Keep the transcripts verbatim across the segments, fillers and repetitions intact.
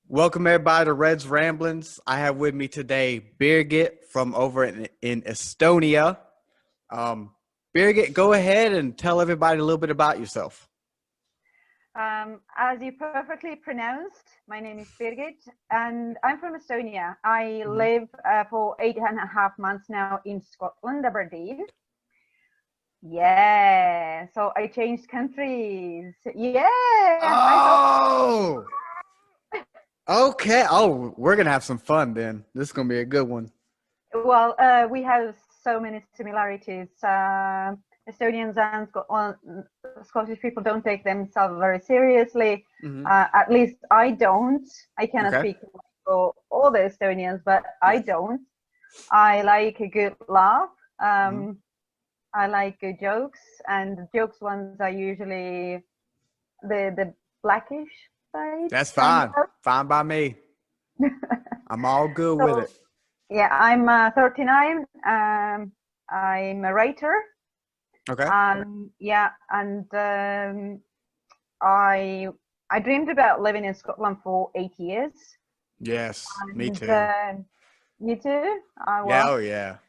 Welcome everybody to Red's Ramblings. I have with me today Birgit from over in, in Estonia. Um, Birgit, go ahead and tell everybody a little bit about yourself. Um, as you perfectly pronounced, my name is Birgit and I'm from Estonia. I Mhm. live uh, for eight and a half months now in Scotland, Aberdeen. Yeah, so I changed countries. Yeah, I thought, Oh, okay. Oh, we're gonna have some fun then. This is gonna be a good one. well, uh, we have so many similarities. Uh, Estonians and Scotland, Scottish people don't take themselves very seriously. Hmm. Uh, at least I don't. I cannot Okay. speak for all the Estonians, but I Yes. don't. I like a good laugh. Hmm. Um, I like good jokes, and the jokes ones are usually the the blackish side, That's kind fine. of. Fine by me. I'm all good with So it. yeah, I'm uh, thirty-nine. Um, I'm a writer, Okay. and yeah, and um, I I dreamed about living in Scotland for eight years, Yes, me and too. uh, you too. Uh, Yeah. well, Oh, yeah.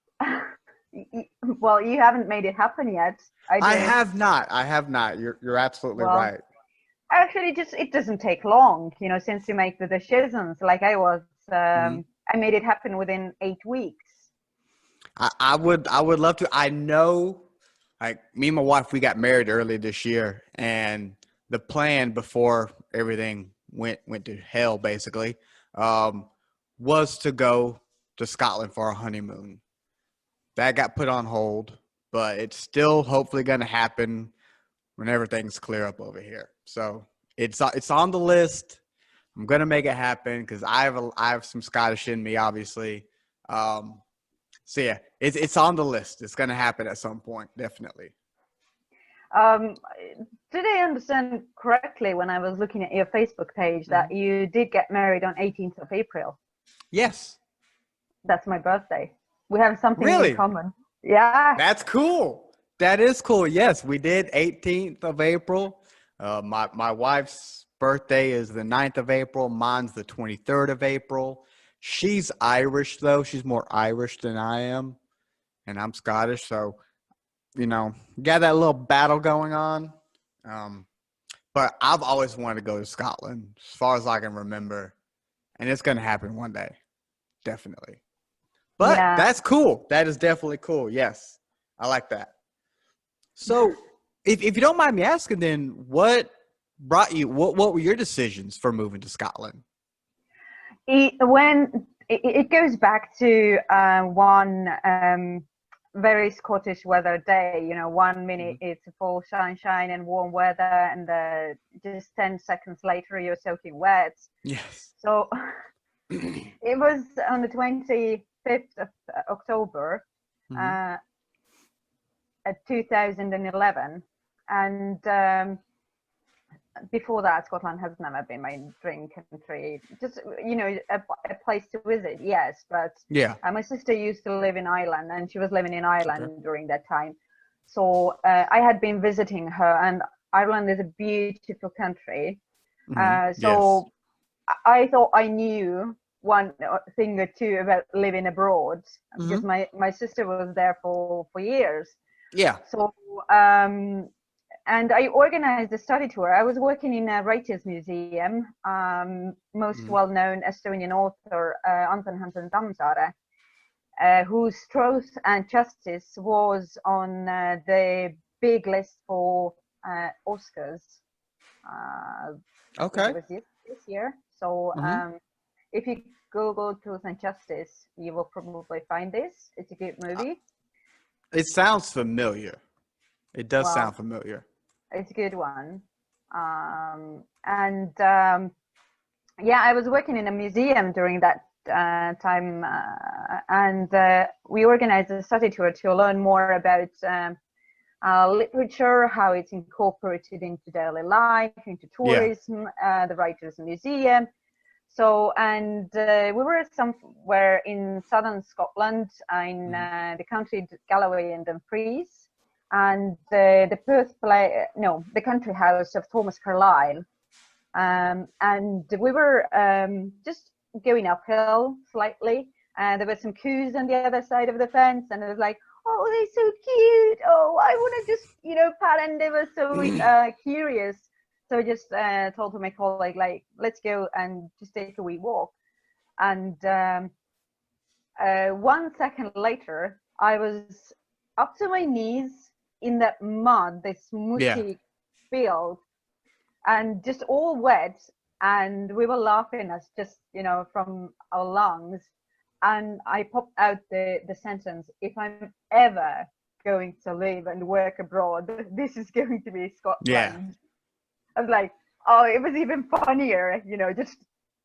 well, you haven't made it happen yet. I I did. have not. I have not. You're you're absolutely Well, right. actually, just it doesn't take long, you know, since you make the decisions. Like I was, Mhm. um, I made it happen within eight weeks. I, I would I would love to. I know, like me and my wife, we got married early this year, and the plan before everything went went to hell, basically, um, was to go to Scotland for our honeymoon. That got put on hold, but it's still hopefully going to happen when everything's clear up over here. So it's it's on the list. I'm gonna make it happen because I have a, I have some Scottish in me, obviously. Um, so yeah, it's it's on the list. It's gonna happen at some point, definitely. Um, did I understand correctly when I was looking at your Facebook page that Mhm. you did get married on eighteenth of April? Yes, That's my birthday. We have something in really. common. Yeah. That's cool. That is cool. Yes, we did eighteenth of April. Uh, my my wife's birthday is the ninth of April. Mine's the twenty-third of April. She's Irish though. She's more Irish than I am, and I'm Scottish. So you know, got that little battle going on. Um, but I've always wanted to go to Scotland as far as I can remember, and it's gonna happen one day, definitely. But Yeah. that's cool. That is definitely cool. Yes, I like that. So, if if you don't mind me asking, then what brought you? What what were your decisions for moving to Scotland? It, when it, it goes back to uh, one um, very Scottish weather day, you know, one minute Mhm. it's full sunshine and warm weather, and uh, just ten seconds later you're soaking wet. Yes. So it was on the twenty-fifth of October Hmm. uh, at two thousand eleven, and um, before that, Scotland has never been my dream country. Just, you know, a, a place to visit, yes. But Yeah. uh, my sister used to live in Ireland, and she was living in Okay. Ireland during that time. So uh, I had been visiting her, and Ireland is a beautiful country. Hmm. Uh, Yes. so I thought I knew one thing or two about living abroad because Hmm. my my sister was there for for years. Yeah. So um, and I organized a study tour. I was working in a writers' museum. Um, most Hmm. well-known Estonian author uh, Anton Hansen Tammsaare, uh, whose Truth and Justice was on uh, the big list for uh, Oscars. Uh, I think it Okay. was this, this year. So Hmm. um, if you Google Truth and Justice, you will probably find this. It's a good movie. It sounds familiar. It does Well, sound familiar. it's a good one. Um, and um, yeah, I was working in a museum during that uh, time, uh, and uh, we organized a study tour to learn more about um, uh, literature, how it's incorporated into daily life, into Yeah. tourism, uh, the Writers' Museum. So, and uh, we were somewhere in southern Scotland, in Hmm. uh, the county Galloway and Dumfries, and uh, the birthplace, no, the country house of Thomas Carlyle. Um, and we were um, just going uphill slightly. And there were some coos on the other side of the fence, and it was like, oh, they're so cute. Oh, I want to just, you know, pat. And they were so uh, curious. So I just uh, told my colleague, like, let's go and just take a wee walk. And um, uh, one second later, I was up to my knees in that mud, this smushy Yeah. field, and just all wet. And we were laughing as just, you know, from our lungs. And I popped out the, the sentence, if I'm ever going to live and work abroad, this is going to be Scotland. Yeah. I was like, oh, it was even funnier, you know, just,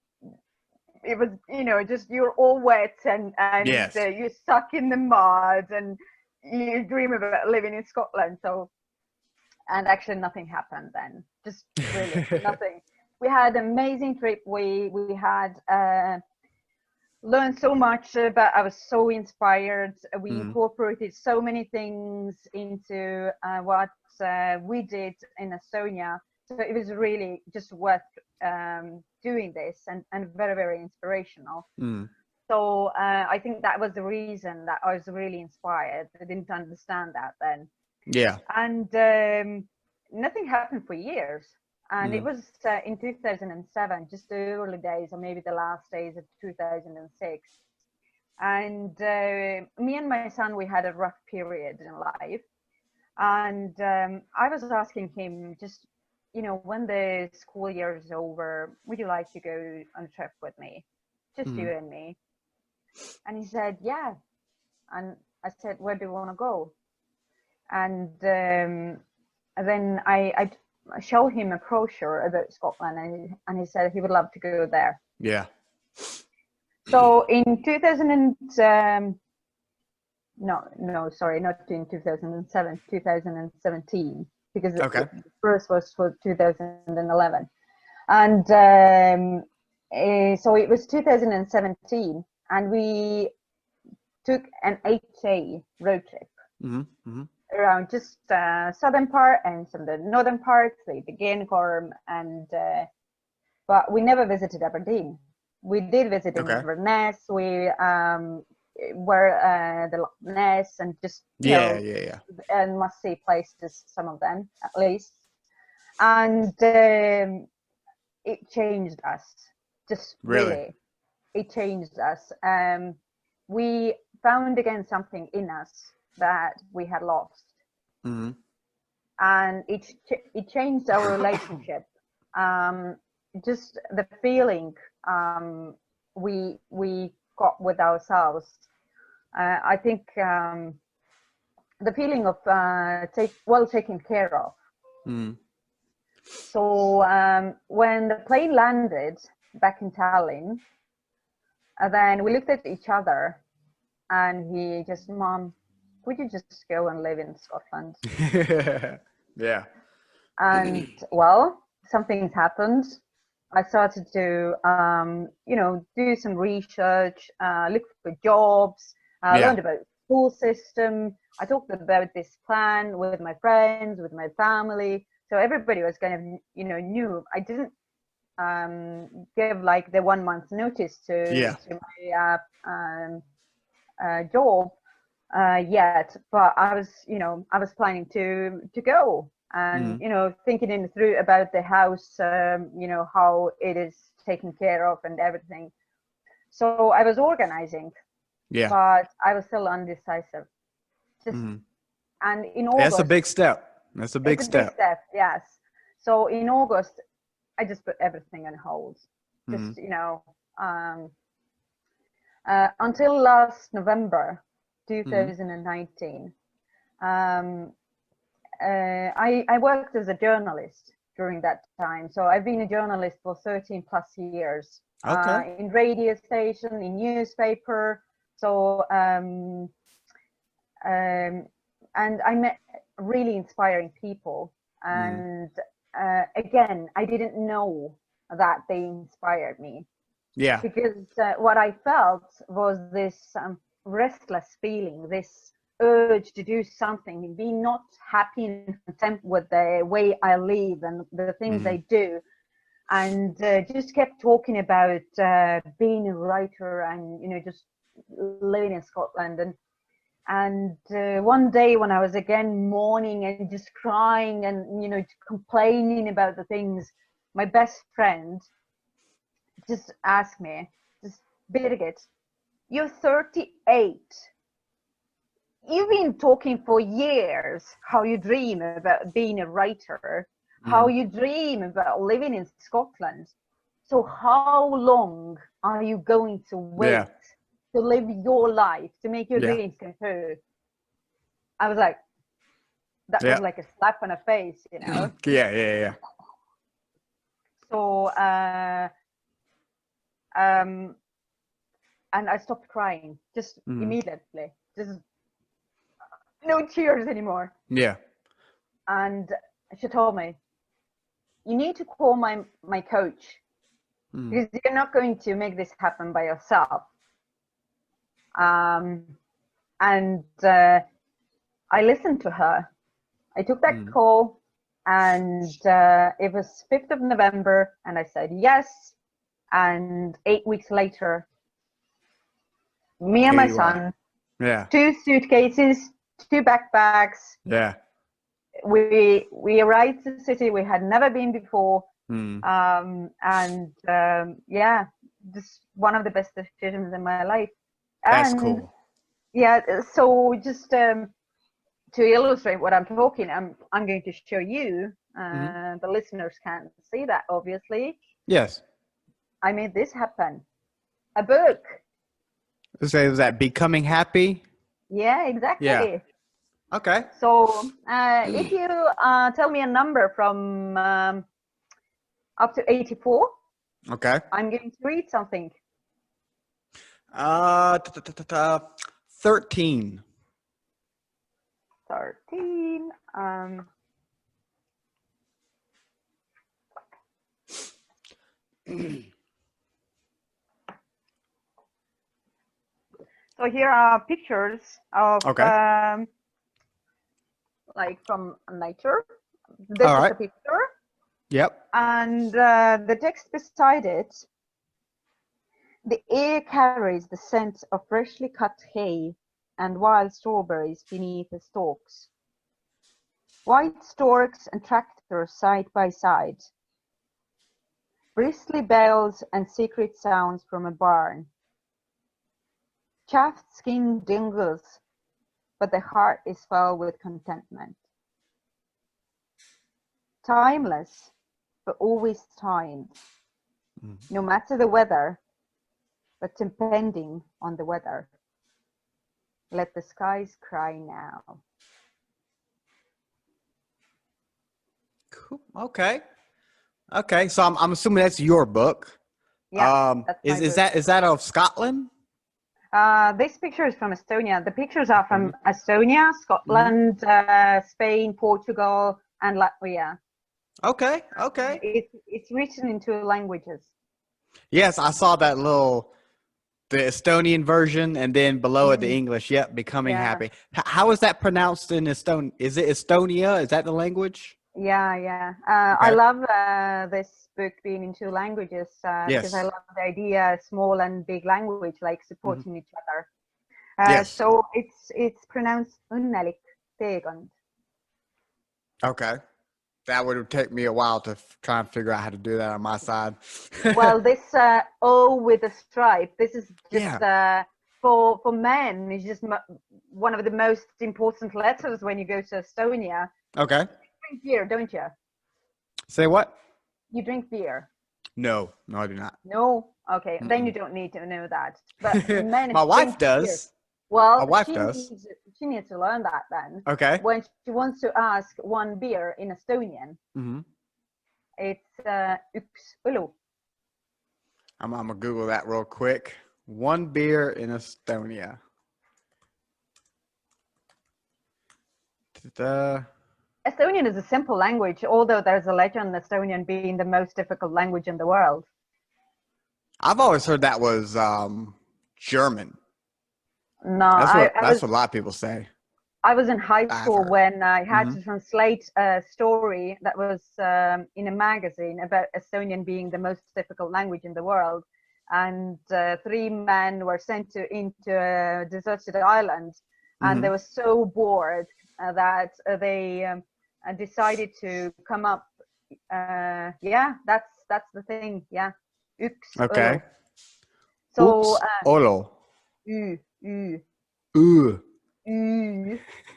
it was, you know, just you're all wet and, and Yes. uh, you're stuck in the mud and you dream about living in Scotland. So, and actually nothing happened then, just really nothing. We had an amazing trip. We, we had, uh, learned so much, uh, but I was so inspired. We Mm. incorporated so many things into uh, what uh, we did in Estonia. So it was really just worth um, doing this, and, and very, very inspirational. Mm. So uh, I think that was the reason that I was really inspired. I didn't understand that then. Yeah. And um, nothing happened for years. And Mm. it was uh, in two thousand seven, just the early days, or maybe the last days of two thousand six. And uh, me and my son, we had a rough period in life. And um, I was asking him, just, you know, when the school year is over, would you like to go on a trip with me? Just Mm. you and me. And he said, yeah. And I said, where do you want to go? And um, then I, I I showed him a brochure about Scotland, and, and he said he would love to go there. Yeah. So in two thousand, um, no, no, sorry, not in two thousand seven, two thousand seventeen, because Okay. the first was for two thousand eleven. And um, uh, so it was two thousand seventeen, and we took an eight-day road trip. Mm-hmm. Mm-hmm. Around just uh, southern part and some of the northern parts, the, the Cairngorm, and uh, but we never visited Aberdeen. We did visit Okay. Inverness. We um, were uh, the Loch Ness, and just you Yeah. know, Yeah. Yeah. and must see places, some of them at least. And um, it changed us, just Really? really, it changed us. Um, we found again something in us that we had lost. Mm-hmm. And it it changed our relationship. Um, just the feeling um, we we got with ourselves. Uh, I think um, the feeling of uh, take well taken care of. Mm-hmm. So um, when the plane landed back in Tallinn, and then we looked at each other, and he just, Mom, would you just go and live in Scotland? Yeah. And well, something's happened. I started to, um, you know, do some research, uh, look for jobs, uh, Yeah. learned about the school system. I talked about this plan with my friends, with my family. So everybody was kind of, you know, new. I didn't um, give like the one month notice to, Yeah. to my uh, um, uh, job uh, yet, but I was, you know, I was planning to to go. And, Mm. you know, thinking in through about the house, um, you know, how it is taken care of and everything. So I was organizing, Yeah. but I was still undecisive. Just, Mm. and in August, That's a big step. That's a big it's a step. big step, yes. So in August, I just put everything on hold. Just, Mm. you know, um, uh, until last November, two thousand nineteen. Um, Uh, I, I worked as a journalist during that time. So I've been a journalist for thirteen plus years, Okay. uh, in radio station, in newspaper. So, um, um, and I met really inspiring people. And uh, again, I didn't know that they inspired me, Yeah. because uh, what I felt was this um, restless feeling, this urge to do something and be not happy and content with the way I live and the things Mhm. I do. and uh, just kept talking about uh, being a writer and, you know, just living in Scotland. And and uh, one day when I was again mourning and just crying and, you know, complaining about the things, my best friend just asked me, just, Birgit, you're thirty-eight. You've been talking for years how you dream about being a writer, how Mm. you dream about living in Scotland. So how long are you going to wait Yeah. to live your life, to make your Yeah. dreams come true? I was like, that was Yeah. like a slap on the face, you know? Yeah. Yeah. Yeah. So, uh, um, and I stopped crying just Mm. immediately, just no tears anymore. Yeah. And she told me, you need to call my, my coach, Mm. because you're not going to make this happen by yourself. Um, and uh, I listened to her. I took that Mm. call, and uh, it was fifth of November, and I said yes. And eight weeks later, me and Here my you are. son, Yeah. two suitcases, two backpacks. Yeah. We we arrived to the city we had never been before, Mm. um, and um, yeah, just one of the best decisions in my life. That's And cool. yeah, so just um, to illustrate what I'm talking, I'm I'm going to show you. Hmm. Uh, the listeners can't see that, obviously. Yes. I made this happen. A book. So was that Becoming Happy? Yeah, exactly. Yeah. Okay. So uh, if you uh, tell me a number from um, up to eighty-four, Okay. I'm going to read something. Uh, ta- ta- ta- ta- ta, thirteen. thirteen. Um, so here are pictures of Okay. um, like from nature. This All is right. a picture, Yep. and uh, the text beside it. The air carries the scent of freshly cut hay and wild strawberries beneath the stalks. White storks and tractors side by side. Bristly bells and secret sounds from a barn. Chaffed skin dingles, but the heart is filled with contentment. Timeless, but always timed. Mm. No matter the weather, but depending on the weather. Let the skies cry now. Cool. Okay. Okay. So I'm I'm assuming that's your book. Yeah, Um, that's is my is book. that is that of Scotland? Uh, this picture is from Estonia. The pictures are from Mm-hmm. Estonia, Scotland, uh, Spain, Portugal, and Latvia. Okay. Okay. It's it's written in two languages. Yes, I saw that little the Estonian version, and then below it the Mm, English. Yep, Becoming yeah, Happy. H- how is that pronounced in Eston? Is it Estonia? Is that the language? yeah, yeah. Uh, I Okay. love uh, this book being in two languages uh, because I Yes. love the idea, small and big language, like Hmm. supporting each other. Uh, Yes. so it's it's pronounced õnnelik teekond. Okay. That would take me a while to f- try and figure out how to do that on my side. Well, this uh, O with a stripe, this is just Yeah. uh, for for men. It's just mo- one of the most important letters when you go to Estonia. Okay. You drink beer, don't you? Say what? You drink beer. No, no, I do not. No? Okay, then you Mm-mm. don't need to know that. But men My wife drink beer. does. My Well, wife she does. needs she needs to learn that then. Okay. When she wants to ask one beer in Estonian, Mm-hmm. it's uh, üks õlu. I'm, I'm gonna Google that real quick. One beer in Estonia. Ta-da. Estonian is a simple language, although there's a legend Estonian being the most difficult language in the world. I've always heard that was um, German. No, That's I, what I that's was what a lot of people say. I was in high I've school heard. when I had Hmm. to translate a story that was um, in a magazine about Estonian being the most difficult language in the world. And uh, three men were sent to into a deserted island, and they Hmm. were so bored uh, that uh, they um, uh, decided to come up. Uh, yeah, that's that's the thing. Yeah, yks õlu. Okay. So Uks uh, olo. ü, ü, Ugh. ü.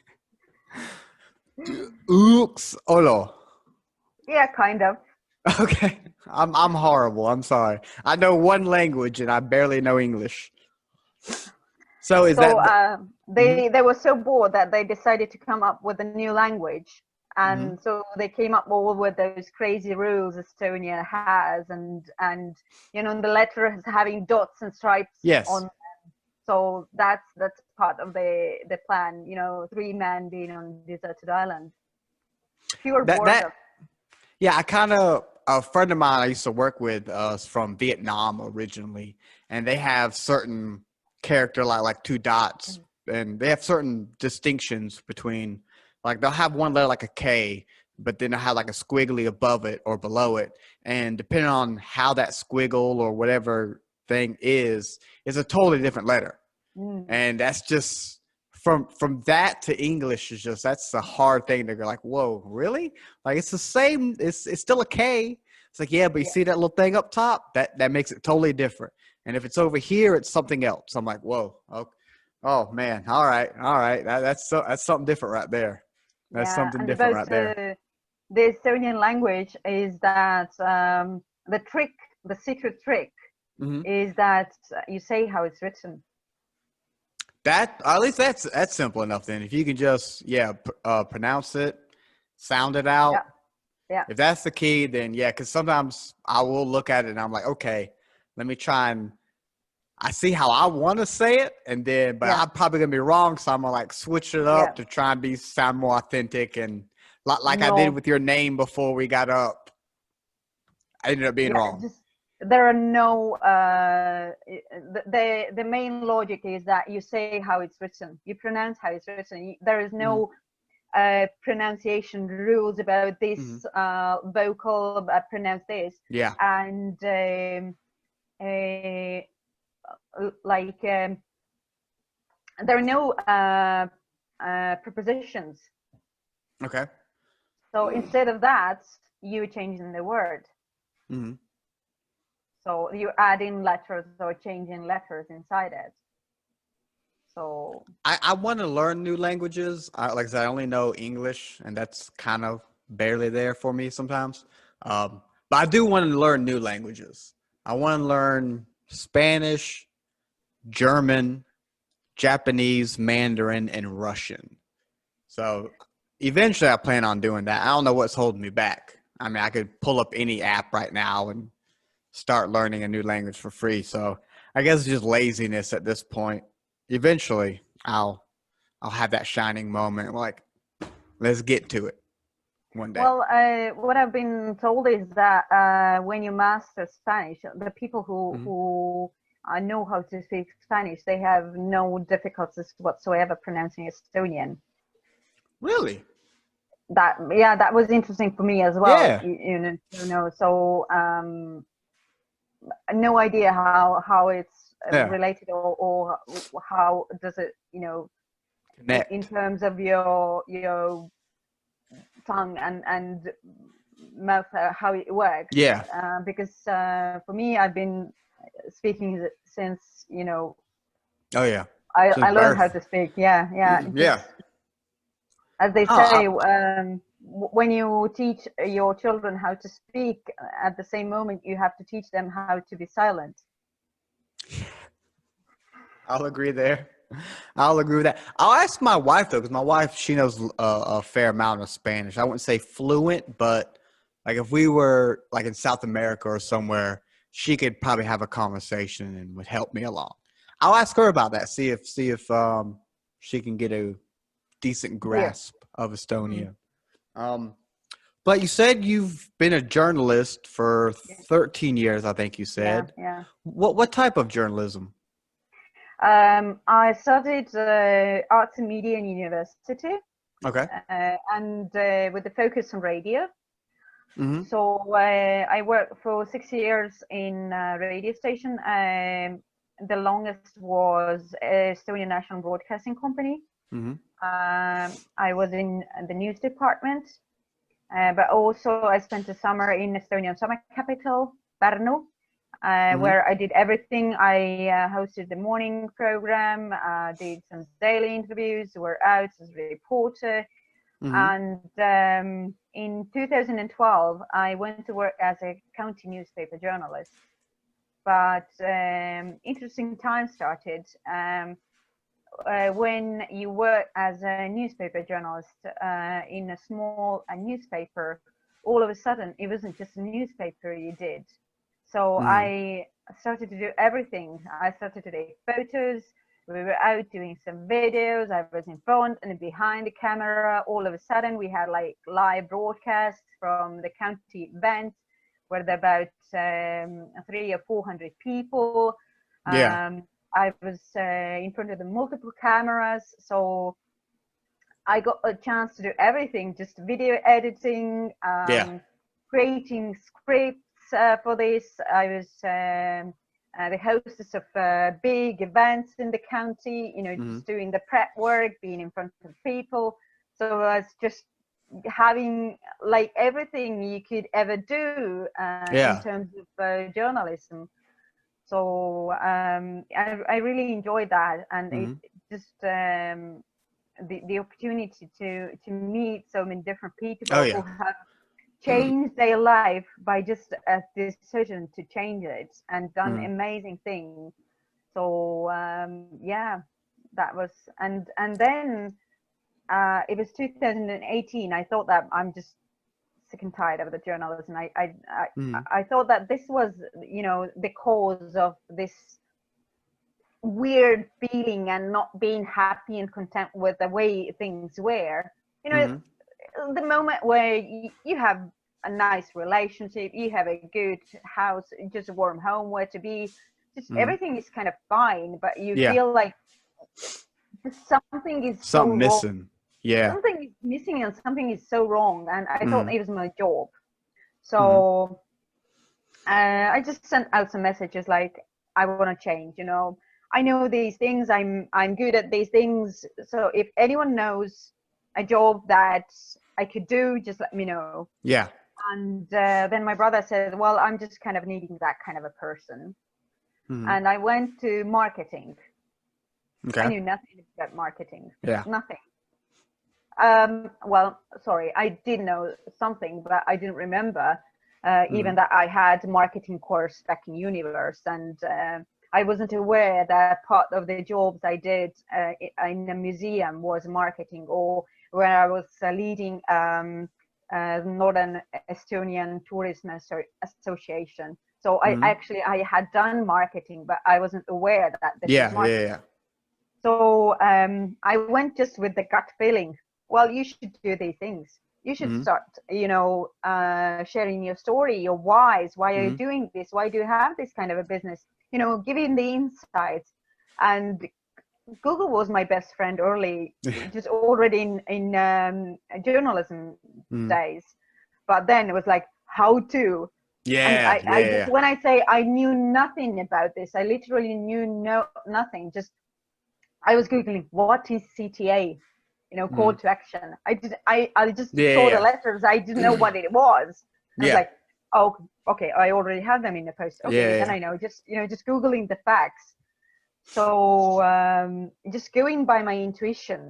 Uks olo. Yeah, kind of. Okay. I'm I'm horrible. I'm sorry. I know one language and I barely know English. So is So that the, uh, mhm, they they were so bored that they decided to come up with a new language, mhm. and so they came up all with those crazy rules Estonia has, and and you know the letters having dots and stripes Yes. on. So that's that's part of the the plan. You know, three men being on deserted island, pure That that boredom. yeah, I kind of a friend of mine I used to work with uh is from Vietnam originally, and they have certain character like like two dots, and they have certain distinctions between like they'll have one letter like a K, but then they'll have like a squiggly above it or below it, and depending on how that squiggle or whatever thing is, is a totally different letter. Mm, And that's just from from that to English is just that's a hard thing to go like, whoa, really? Like it's the same, it's it's still a K. It's like, yeah, but you yeah, see that little thing up top? That that makes it totally different. And if it's over here, it's something else. I'm like, whoa, oh, oh man, all right, all right. That, that's so that's something different right there. That's yeah. something And different about right there. uh, the Estonian language is that um, the trick, the secret trick, Hmm. is that you say how it's written. That at least that's that's simple enough. Then if you can just yeah pr- uh, pronounce it, sound it Yeah, out. yeah, If that's the key, then yeah, because sometimes I will look at it and I'm like, okay, let me try and I see how I want to say it, and then but yeah, I'm probably gonna be wrong, so I'm gonna like switch it yeah. up to try and be sound more authentic and like like I did No, with your name before we got up. I ended up being yeah, wrong. just there are no uh the, the the main logic is that you say how it's written, you pronounce how it's written. There is Hmm. no uh pronunciation rules about Hmm. this uh vocal uh, pronounce this. Yeah. And um, uh, like um, there are no uh, uh prepositions, Okay. so instead of that you change in the word. Hmm. So you add in letters or change in letters inside it. So I I want to learn new languages. I, like I said, I only know English, and that's kind of barely there for me sometimes. Um, but I do want to learn new languages. I want to learn Spanish, German, Japanese, Mandarin, and Russian. So eventually, I plan on doing that. I don't know what's holding me back. I mean, I could pull up any app right now and start learning a new language for free. So I guess it's just laziness at this point. Eventually, I'll I'll have that shining moment. Like, let's get to it one day. well, uh, what I've been told is that uh, when you master Spanish, the people who Mhm. who uh, know how to speak Spanish, they have no difficulties whatsoever pronouncing Estonian. Really? That yeah, that was interesting for me as well. Yeah. You, you know, you know, so um, no idea how how it's uh, Yeah. related, or, or how does it, you know, in, in Connect. terms of your your tongue and and mouth, uh, how it works. Yeah. Uh, because uh, for me, I've been speaking since, you know, Oh yeah. I, Since I learned how birth. to speak. Yeah, yeah. Yeah. Because as they Oh, I, say, um, when you teach your children how to speak, at the same moment you have to teach them how to be silent. I'll agree there. I'll agree with that. I'll ask my wife though, because my wife she knows a, a fair amount of Spanish. I wouldn't say fluent, but like if we were like in South America or somewhere, she could probably have a conversation and would help me along. I'll ask her about that. See if see if um she can get a decent Dear. grasp of Mm. Estonia. Um, but you said you've been a journalist for Yeah, thirteen years, I think you yeah, said. yeah. What what type of journalism? Um, I studied uh, arts and media in university, Okay. uh, and uh, with the focus on radio. Mm-hmm. So uh, I worked for six years in a radio station. Um, the longest was Estonian National Broadcasting Company. Mm-hmm. Um, I was in the news department, uh, but also I spent the summer in Estonian summer capital, Pärnu, uh, Mm-hmm. where I did everything. I uh, hosted the morning program, uh, did some daily interviews, were out as a reporter. Mm-hmm. And um, in two thousand twelve, I went to work as a county newspaper journalist. But um, interesting time started. Um, uh, when you work as a newspaper journalist uh, in a small a newspaper, all of a sudden it wasn't just a newspaper you did. So Mm-hmm. I started to do everything. I started to take photos. We were out doing some videos. I was in front and behind the camera. All of a sudden, we had like live broadcasts from the county event where there were about um, three or four hundred people. Yeah. Um, I was uh, in front of the multiple cameras, so I got a chance to do everything: just video editing, Yeah. um, creating scripts uh, for this. I was um, uh, the hostess of uh, big events in the county, you know, Mm-hmm. just doing the prep work, being in front of people. So I was just having like everything you could ever do uh, in Yeah. terms of uh, journalism. So um, I, I really enjoyed that, and it Mm-hmm. just um, the, the opportunity to to meet so many different Oh people yeah. who have changed their life by just a decision to change it and done Mm-hmm. amazing things. So um, yeah, that was and and then uh, it was two thousand eighteen. I thought that I'm just sick and tired of the journalism. I I I, Mm-hmm. I thought that this was, you know, the cause of this weird feeling and not being happy and content with the way things were. You know, Mm-hmm. the moment where you, you have a nice relationship, you have a good house, just a warm home where to be, just Mm-hmm. everything is kind of fine, but you Yeah. feel like just something is so Something wrong. missing. Yeah. Something is missing and something is so wrong. And I thought Mm-hmm. it was my job. Mm-hmm. So uh, I just sent out some messages like, I want to change, you know. I know these things. I'm I'm good at these things. So if anyone knows a job that I could do, just let me know. Yeah. And uh, then my brother said, well, I'm just kind of needing that kind of a person. Mm-hmm. And I went to marketing. I Okay. knew nothing about marketing. Yeah. Nothing. Um, well, sorry, I did know something, but I didn't remember uh, Mm-hmm. even that I had marketing course back in Universe. And uh, I wasn't aware that part of the jobs I did uh, in a museum was marketing, or where I was uh, leading um, uh, Northern Estonian Tourism Association. So I Mm-hmm. actually I had done marketing, but I wasn't aware that this was Yeah. marketing. Yeah. Yeah. So um, I went just with the gut feeling. Well, you should do these things. You should Mm-hmm. start, you know, uh, sharing your story, your whys. Why are you Mm-hmm. doing this? Why do you have this kind of a business? You know, giving the insights. And Google was my best friend early, just already in in um, journalism Mm-hmm. days. But then it was like how to. And Yeah. I, Yeah. I Yeah. just when I say I knew nothing about this, I literally knew no nothing. Just I was googling what is C T A, you know, call Mm-hmm. to action. I did. I I just Yeah. saw the Yeah. letters. I didn't know what it was. I was Yeah. like, oh, okay. I already have them in the post. Okay, Yeah. then Yeah. I know. Just you know, just googling the facts. So um, just going by my intuition.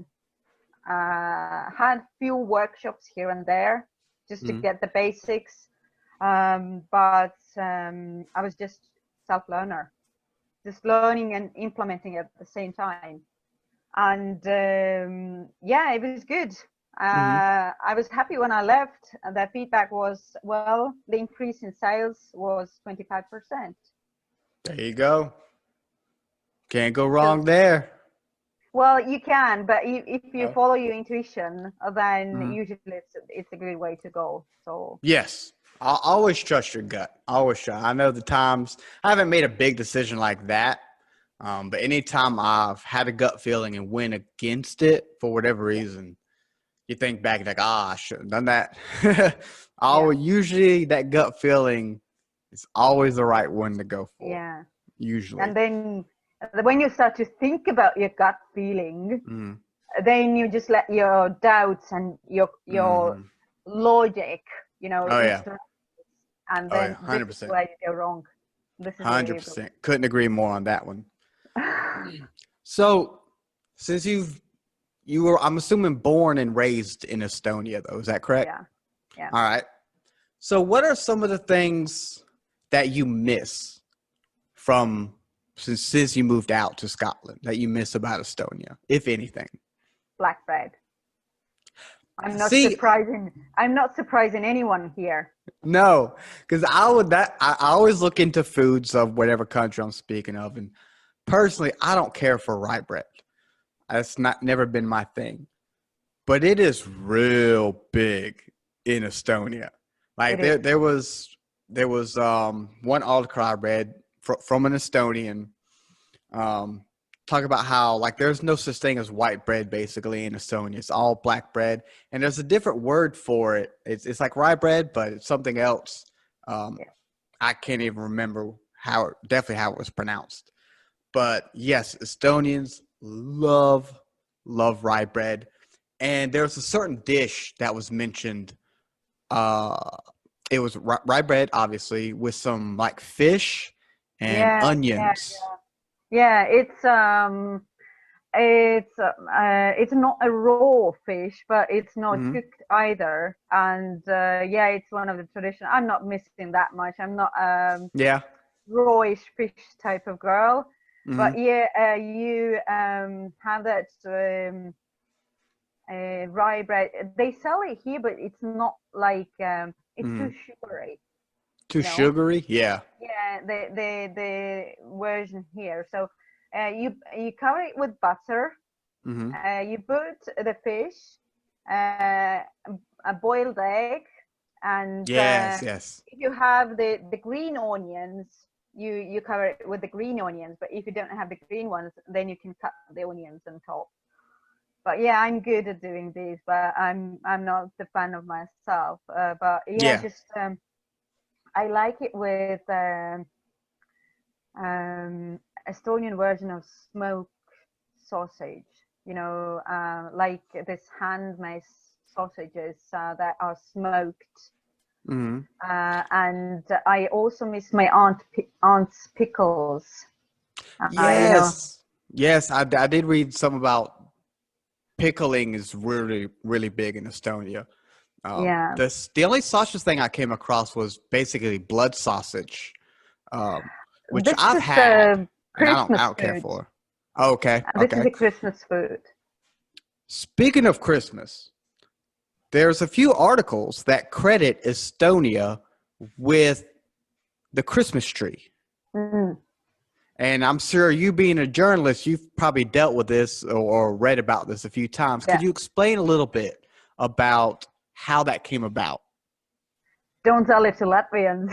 Uh, had few workshops here and there just to Mm-hmm. get the basics, um, but um, I was just self-learner, just learning and implementing at the same time. And um, yeah, it was good. Mm-hmm. Uh, I was happy when I left. And the feedback was, well, the increase in sales was twenty-five percent. There you go. Can't go So, wrong there. well, you can, but you, if you Oh. follow your intuition, then Mm-hmm. usually it's it's a good way to go. So Yes. I'll always trust your gut. Always try. I know the times I haven't made a big decision like that, Um, but anytime I've had a gut feeling and went against it for whatever reason, you think back like, ah, I should have done that. Yeah. Oh, usually that gut feeling is always the right one to go for. Yeah. Usually. And then when you start to think about your gut feeling, Mm, then you just let your doubts and your your mm. logic, you know, Oh yeah. interact, and Oh yeah. then one this hundred is percent. where you go wrong. This is where you go. one hundred percent. Couldn't agree more on that one. So, since you've you were, I'm assuming, born and raised in Estonia, though, is that correct? Yeah. Yeah. All right. So, what are some of the things that you miss from since since you moved out to Scotland that you miss about Estonia, if anything? Black bread. I'm not See, surprising. I'm not surprising anyone here. no, because I would that I, I always look into foods of whatever country I'm speaking of, and personally, I don't care for rye bread. That's not never been my thing, but it is real big in Estonia. Like It there, is. there was there was um one Aldcry bread fr- from an Estonian. Um, talk about how like there's no such thing as white bread basically in Estonia. It's all black bread, and there's a different word for it. It's it's like rye bread, but it's something else. Um, Yeah. I can't even remember how it, definitely how it was pronounced. But yes, Estonians love love rye bread, and there's a certain dish that was mentioned. Uh, it was rye rye bread, obviously, with some like fish and Yeah. Yeah. onions. Yeah. It's um. It's uh, uh, it's not a raw fish, but it's not Hmm. cooked either. And uh, yeah, it's one of the tradition. I'm not missing that much. I'm not um Yeah. rawish fish type of girl. Hmm. But yeah, uh, you um have that um uh, rye bread. They sell it here, but it's not like um it's Hmm. too sugary, Too you know. sugary. Yeah. Yeah, the the the version here. So uh, you you cover it with butter. Hmm. Uh, you put the fish, uh, a boiled egg, and uh, Yes. Yes. if you have the, the green onions, you, you cover it with the green onions. But if you don't have the green ones, then you can cut the onions on top. But yeah, I'm good at doing these, but I'm I'm not the fan of myself. Uh, but yeah, Yeah. just um, I like it with um, um, Estonian version of smoked sausage, you know, uh, like this handmade sausages uh, that are smoked. Hmm. Uh, and I also miss my aunt aunt's pickles. Uh, you know, Yes. Yes. I, I did read something about pickling is really really big in Estonia. Um, yeah. the the only sausage thing I came across was basically blood sausage, um, which This I've is had, a and I don't I Christmas don't care food. for. Okay, This is okay. a Christmas food. Speaking of Christmas, there's a few articles that credit Estonia with the Christmas tree. Mm, And I'm sure you being a journalist, you've probably dealt with this or, or read about this a few times. yeah. Could you explain a little bit about how that came about? Don't tell it to Latvians.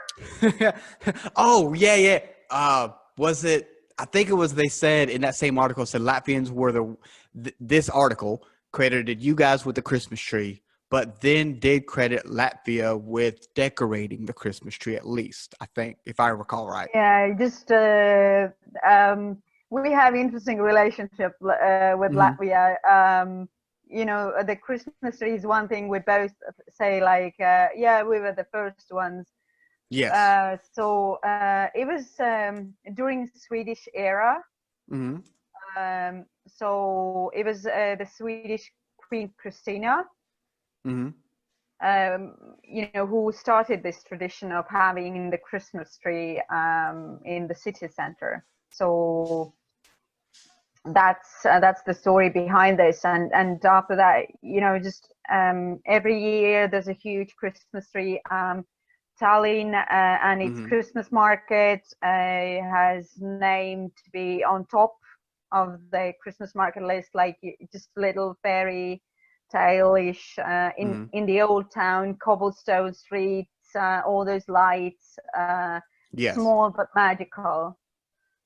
Oh, yeah, yeah. Uh, was it? I think it was. They said in that same article said Latvians were the. Th- this article credited you guys with the Christmas tree, but then did credit Latvia with decorating the Christmas tree at least. I think, if I recall right. Yeah, just uh, um, we have interesting relationship uh, with Hmm. Latvia. Um, you know, the Christmas tree is one thing we both say like, uh, yeah, we were the first ones. Yes. Uh, so uh, it was um, during Swedish era. Hmm. Um, so it was uh, the Swedish Queen Christina. Hmm. Um, you know, who started this tradition of having the Christmas tree um, in the city center. So that's uh, that's the story behind this. And and after that, you know, just um, every year there's a huge Christmas tree. Um, Tallinn uh, and its Hmm. Christmas market uh, has named to be on top of the Christmas market list, like just little fairy tale-ish uh, in Hmm. in the old town, cobblestone streets, uh, all those lights, uh, Yes. small but magical.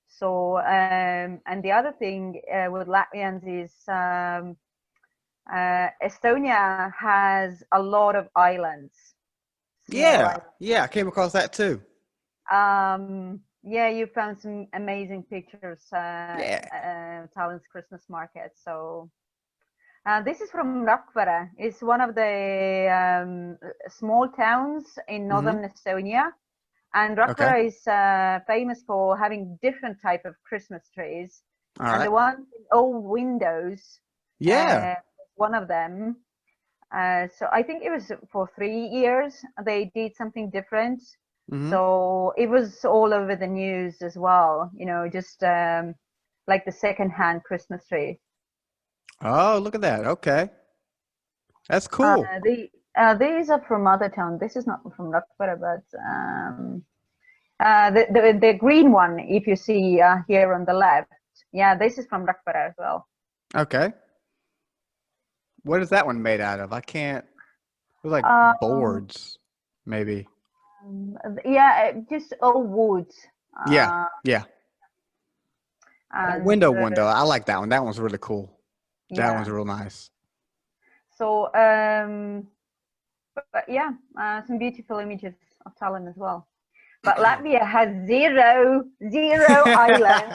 So, um, and the other thing uh, with Latvians is um, uh, Estonia has a lot of islands, small Yeah, islands. yeah, I came across that too. Um, yeah, you found some amazing pictures, uh, Yeah. uh, Tallinn's Christmas market. So uh, this is from Rakvere. It's one of the um, small towns in Mm-hmm. northern Estonia. And Okay. Rakvere is uh, famous for having different type of Christmas trees. All And the right. one with old windows, Yeah. uh, one of them. Uh, so I think it was for three years they did something different. Mm-hmm. So it was all over the news as well. You know, just um, like the second-hand Christmas tree. Oh, look at that. Okay. That's Uh, cool. the uh, these are from other town. This is not from Rakvere, but um, uh, the, the the green one, if you see uh, here on the left, yeah, this is from Rakvere as well. Okay. What is that one made out of? I can't. It was like Um, boards, maybe. yeah, uh, just old woods. Yeah. Uh, Yeah. That and window uh, one though, I like that one. That one's really cool. That one's yeah, real nice. so um, but, but yeah, uh, some beautiful images of Tallinn as well. But Latvia has zero, zero islands.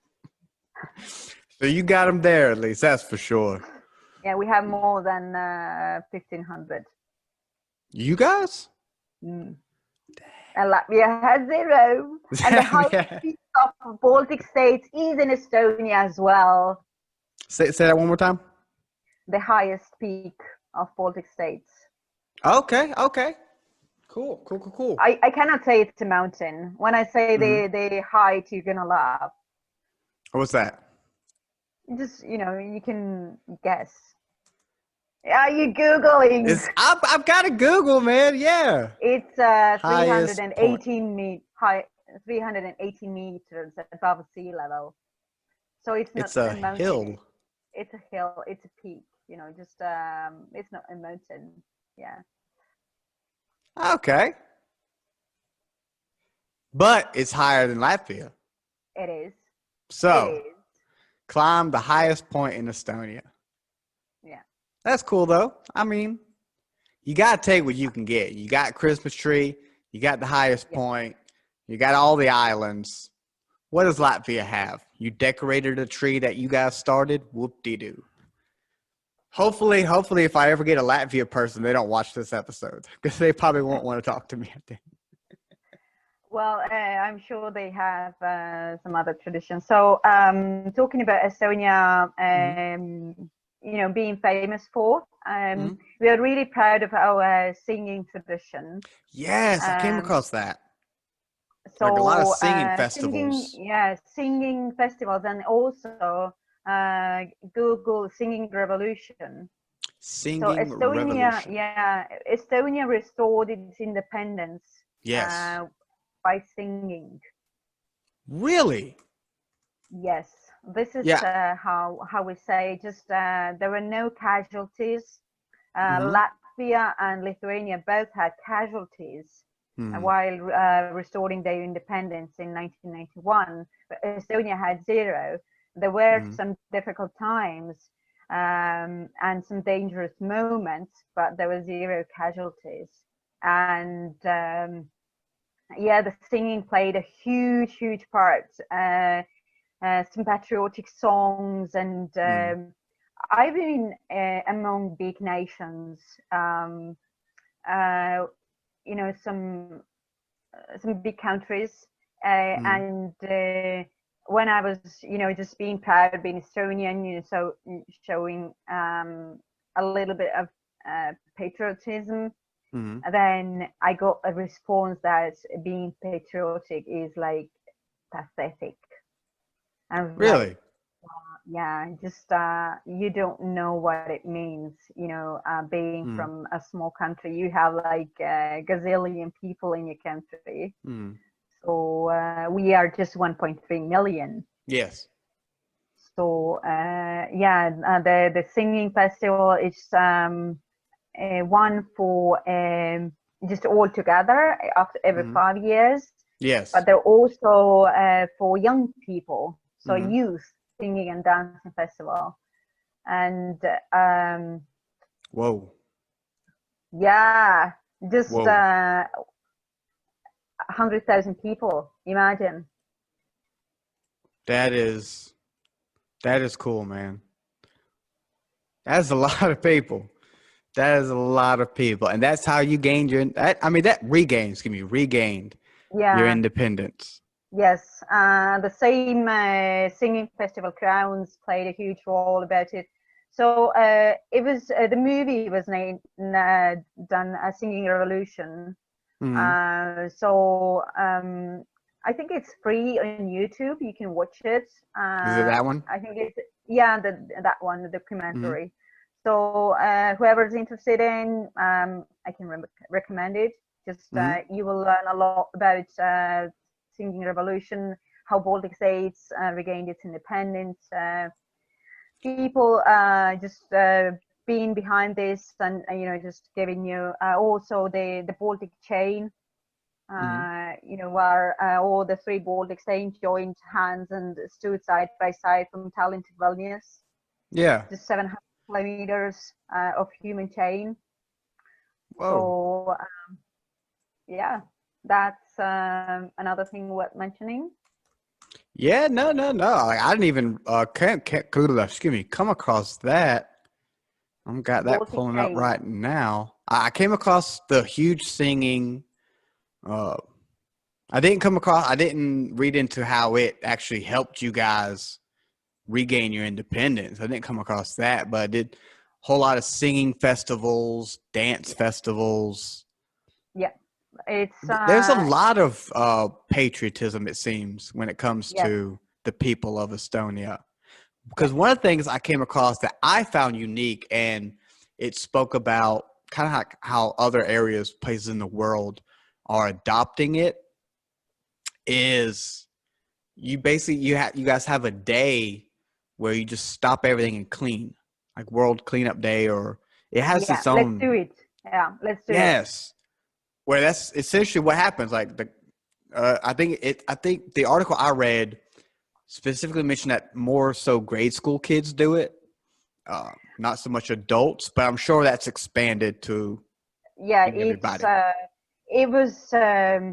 So you got them there at least. That's for sure. Yeah, we have more than uh, fifteen hundred. You guys? Mm. And Latvia has zero. And the highest Yeah. peak of Baltic states is in Estonia as well. Say say that one more time. The highest peak of Baltic states. Okay. Okay. Cool. Cool. Cool. Cool. I, I cannot say it's a mountain. When I say Mm-hmm. the, the height, you're gonna laugh. What's that? Just, you know, you can guess. Are you Googling? It's I've I've got to Google, man. Yeah. It's uh, Highest point. three hundred eighteen me- high, three hundred eighteen meters above sea level. So it's not It's a a mountain. hill. It's a hill. It's a peak. You know, just um, it's not a mountain. Yeah, Okay. But it's higher than Latvia. it is. It So is. climb the highest point in Estonia. Yeah. That's cool though. I mean, you gotta take what you can get. You got Christmas tree, you got the highest Yeah. point, you got all the islands. What does Latvia have? You decorated a tree that you guys started? Whoop-de-doo. Hopefully, hopefully if I ever get a Latvia person, they don't watch this episode because they probably won't want to talk to me. Well, uh, I'm sure they have uh, some other traditions. So, um, talking about Estonia, um, Mm-hmm. you know, being famous for, um, Mm-hmm. we are really proud of our uh, singing tradition. Yes, I came Um, across that. Like a lot of so, singing uh, singing, festivals. yeah, singing festivals, and also uh, Google Singing Revolution. So, Singing Estonia, revolution. yeah, Estonia restored its independence Yes. uh, by singing. Really? Yes, this is Yeah. uh, how how we say. Just uh, there were no casualties. Uh, Mm-hmm. Latvia and Lithuania both had casualties uh, Mm-hmm. while uh, restoring their independence in nineteen ninety-one. But Estonia had zero. There were Mm-hmm. some difficult times um, and some dangerous moments, but there were zero casualties. And um, yeah, the singing played a huge, huge part. Uh, uh, some patriotic songs, and Mm-hmm. um, I've been uh, among big nations. Um, uh, you know, some uh, some big countries, uh, Mm-hmm. and uh, when I was, you know, just being proud, being Estonian, you know, so showing um, a little bit of uh, patriotism. Mm-hmm. Then I got a response that being patriotic is like pathetic. I was like, Really? yeah, just uh, you don't know what it means, you know, uh, being Mm-hmm. from a small country. You have like a gazillion people in your country. Mm-hmm. So uh, we are just one point three million. Yes. So uh, yeah, uh, the the singing festival is um, uh, one for um, just all together after every Mm-hmm. five years. Yes. but they're also uh, for young people, so Hmm. youth singing and dancing festival. And um, Whoa. yeah, just Whoa. uh, one hundred thousand people, imagine. That is that is cool, man. That's a lot of people. That is a lot of people, and that's how you gained your. That, I mean, that regained. Excuse me, regained your Yeah, independence. yes. Uh, the same uh, singing festival Crowns played a huge role about it. So uh, it was uh, the movie was named uh, done a Singing Revolution. Hmm. Uh, so um, I think it's free on YouTube. You can watch it. Is it Uh, that one? I think it's yeah, the, that one, the Hmm. documentary. So uh, whoever's interested in, um, I can re- recommend it. Just Hmm. uh, you will learn a lot about uh, singing revolution, how Baltic states uh, regained its independence. Uh, people uh, just uh, being behind this, and uh, you know, just giving you uh, also the the Baltic chain. Hmm. Uh, you know, where uh, all the three Baltic states joined hands and stood side by side from Tallinn to Vilnius, Yeah. just seven hundred kilometers uh, of human chain. Whoa. So um, yeah, that's um, another thing worth mentioning. Yeah. No. No. No. Like I didn't even uh can't, can't excuse me come across that. I've got that Baltic pulling up chain. right now. I I came across the huge singing. Uh, I didn't come across. I didn't read into how it actually helped you guys regain your independence. I didn't come across that, but I did a whole lot of singing festivals, dance Yeah, festivals. yeah. It's There's a uh, lot of uh, patriotism, it seems, when it comes yes, to the people of Estonia. yeah, Because one of the things I came across that I found unique, and it spoke about kind of like how other areas, places in the world are adopting it, is you basically you have you guys have a day where you just stop everything and clean, like World Cleanup Day, or it has yeah. its Let's do own. it. Yeah, let's do it. Yes, where that's essentially what happens. Like the, uh, I think it. I think the article I read specifically mentioned that more so grade school kids do it, uh, not so much adults. But I'm sure that's expanded to Yeah, it's everybody. uh, it was um,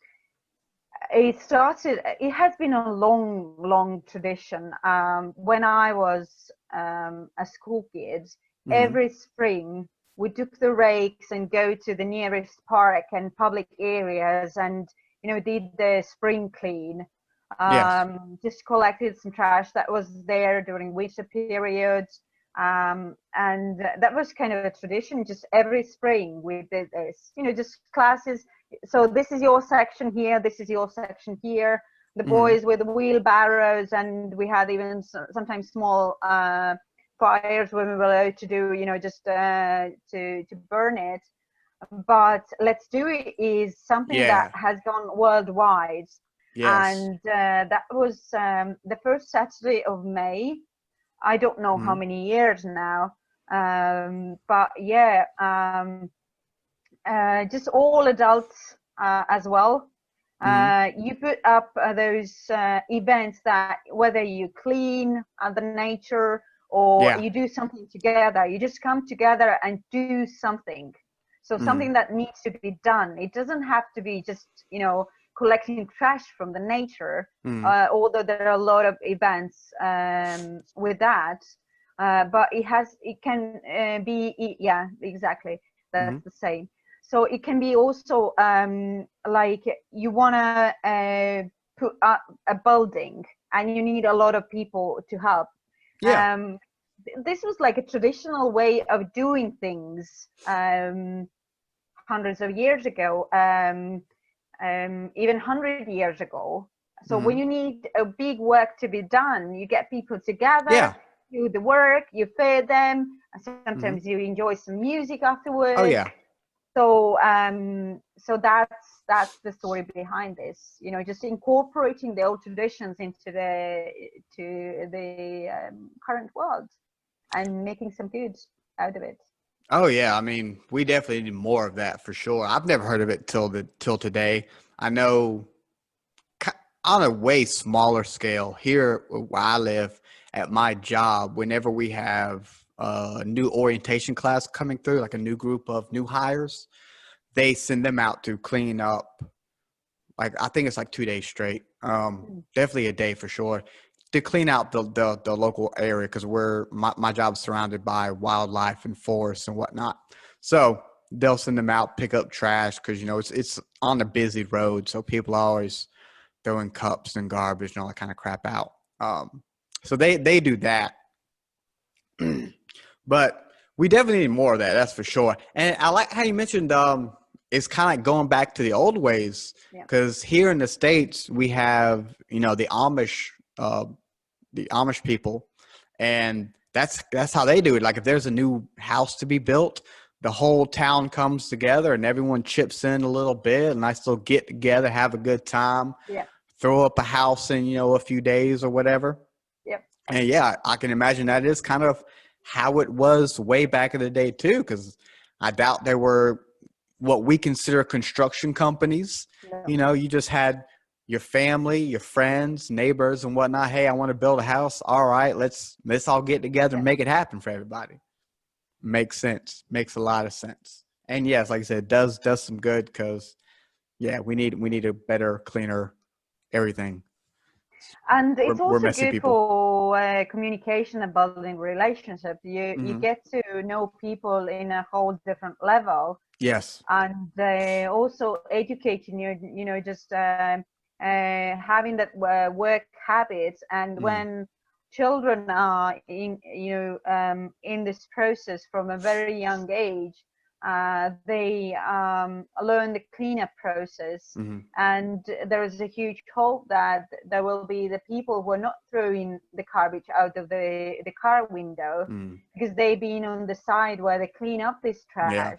it started. It has been a long, long tradition. Um, when I was um, a school kid, Hmm. every spring we took the rakes and go to the nearest park and public areas, and you know did the spring clean. Yes. Um, just collected some trash that was there during winter periods. Um, and that was kind of a tradition. Just every spring we did this. You know, just classes, so this is your section here, this is your section here, the Hmm. boys with wheelbarrows, and we had even sometimes small uh, fires when we were allowed to do, you know, just uh, to to burn it. But let's do it is something that Yeah. has gone worldwide. Yes. And uh, that was um, the first Saturday of May. I don't know how Hmm. many years now, um, but yeah, um, uh, just all adults uh, as well. Hmm. Uh, you put up uh, those uh, events that whether you clean uh, the nature or Yeah. you do something together, you just come together and do something. So Hmm. something that needs to be done. It doesn't have to be just, you know, collecting trash from the nature, Hmm. uh, although there are a lot of events um, with that. Uh, but it has, it can uh, be, yeah, exactly. Hmm. That's the same. So it can be also um, like you want to uh, put up a building and you need a lot of people to help. Yeah. Um, this was like a traditional way of doing things um, hundreds of years ago, um, um, even one hundred years ago. So when Hmm. you need a big work to be done, you get people together, Yeah. do the work, you feed them, Hmm. sometimes you enjoy some music Oh afterwards. yeah. So um so that's that's the story behind this, you know, just incorporating the old traditions into the to the um, current world and making some good out of it. Oh yeah, I mean, we definitely need more of that for sure. I've never heard of it till the till today. I know. on a way smaller scale here where I live at my job, whenever we have a new orientation class coming through, like a new group of new hires, they send them out to clean up. Like, I think it's like two days straight. Um, definitely a day for sure, to clean out the the, the local area, because we're my, my job's surrounded by wildlife and forests and whatnot. So they'll send them out, pick up trash, because you know it's it's on a busy road, so people are always throwing cups and garbage and all that kind of crap out. Um, so they they do that, but we definitely need more of that. That's for sure. And I like how you mentioned um, it's kind of like going back to the old ways, because yeah. here in the States we have you know the Amish uh, the Amish people, and that's that's how they do it. Like if there's a new house to be built, the whole town comes together and everyone chips in a little bit, and I still get together, have a good time, yeah. throw up a house in, you know, a few days or whatever. Yep. And yeah, I can imagine that is kind of how it was way back in the day too, because I doubt there were what we consider construction companies. Yeah. You know, you just had your family, your friends, neighbors and whatnot. Hey, I want to build a house. All right, let's let's all get together and make it happen for everybody. Makes sense. Makes a lot of sense. And yes, like I said, it does does some good, because yeah, we need we need a better, cleaner everything. And it's we're, also we're good people. for uh, communication and building relationships. You mm-hmm. you get to know people in a whole different level. Yes. And uh, also educating you, you know, just uh, uh, having that uh, work habits. And mm. when children are in, you know, um, in this process from a very young age, uh, they um, learn the cleanup process. Mm-hmm. And there is a huge hope that there will be the people who are not throwing the garbage out of the, the car window mm. because they've been on the side where they clean up this trash. Yeah.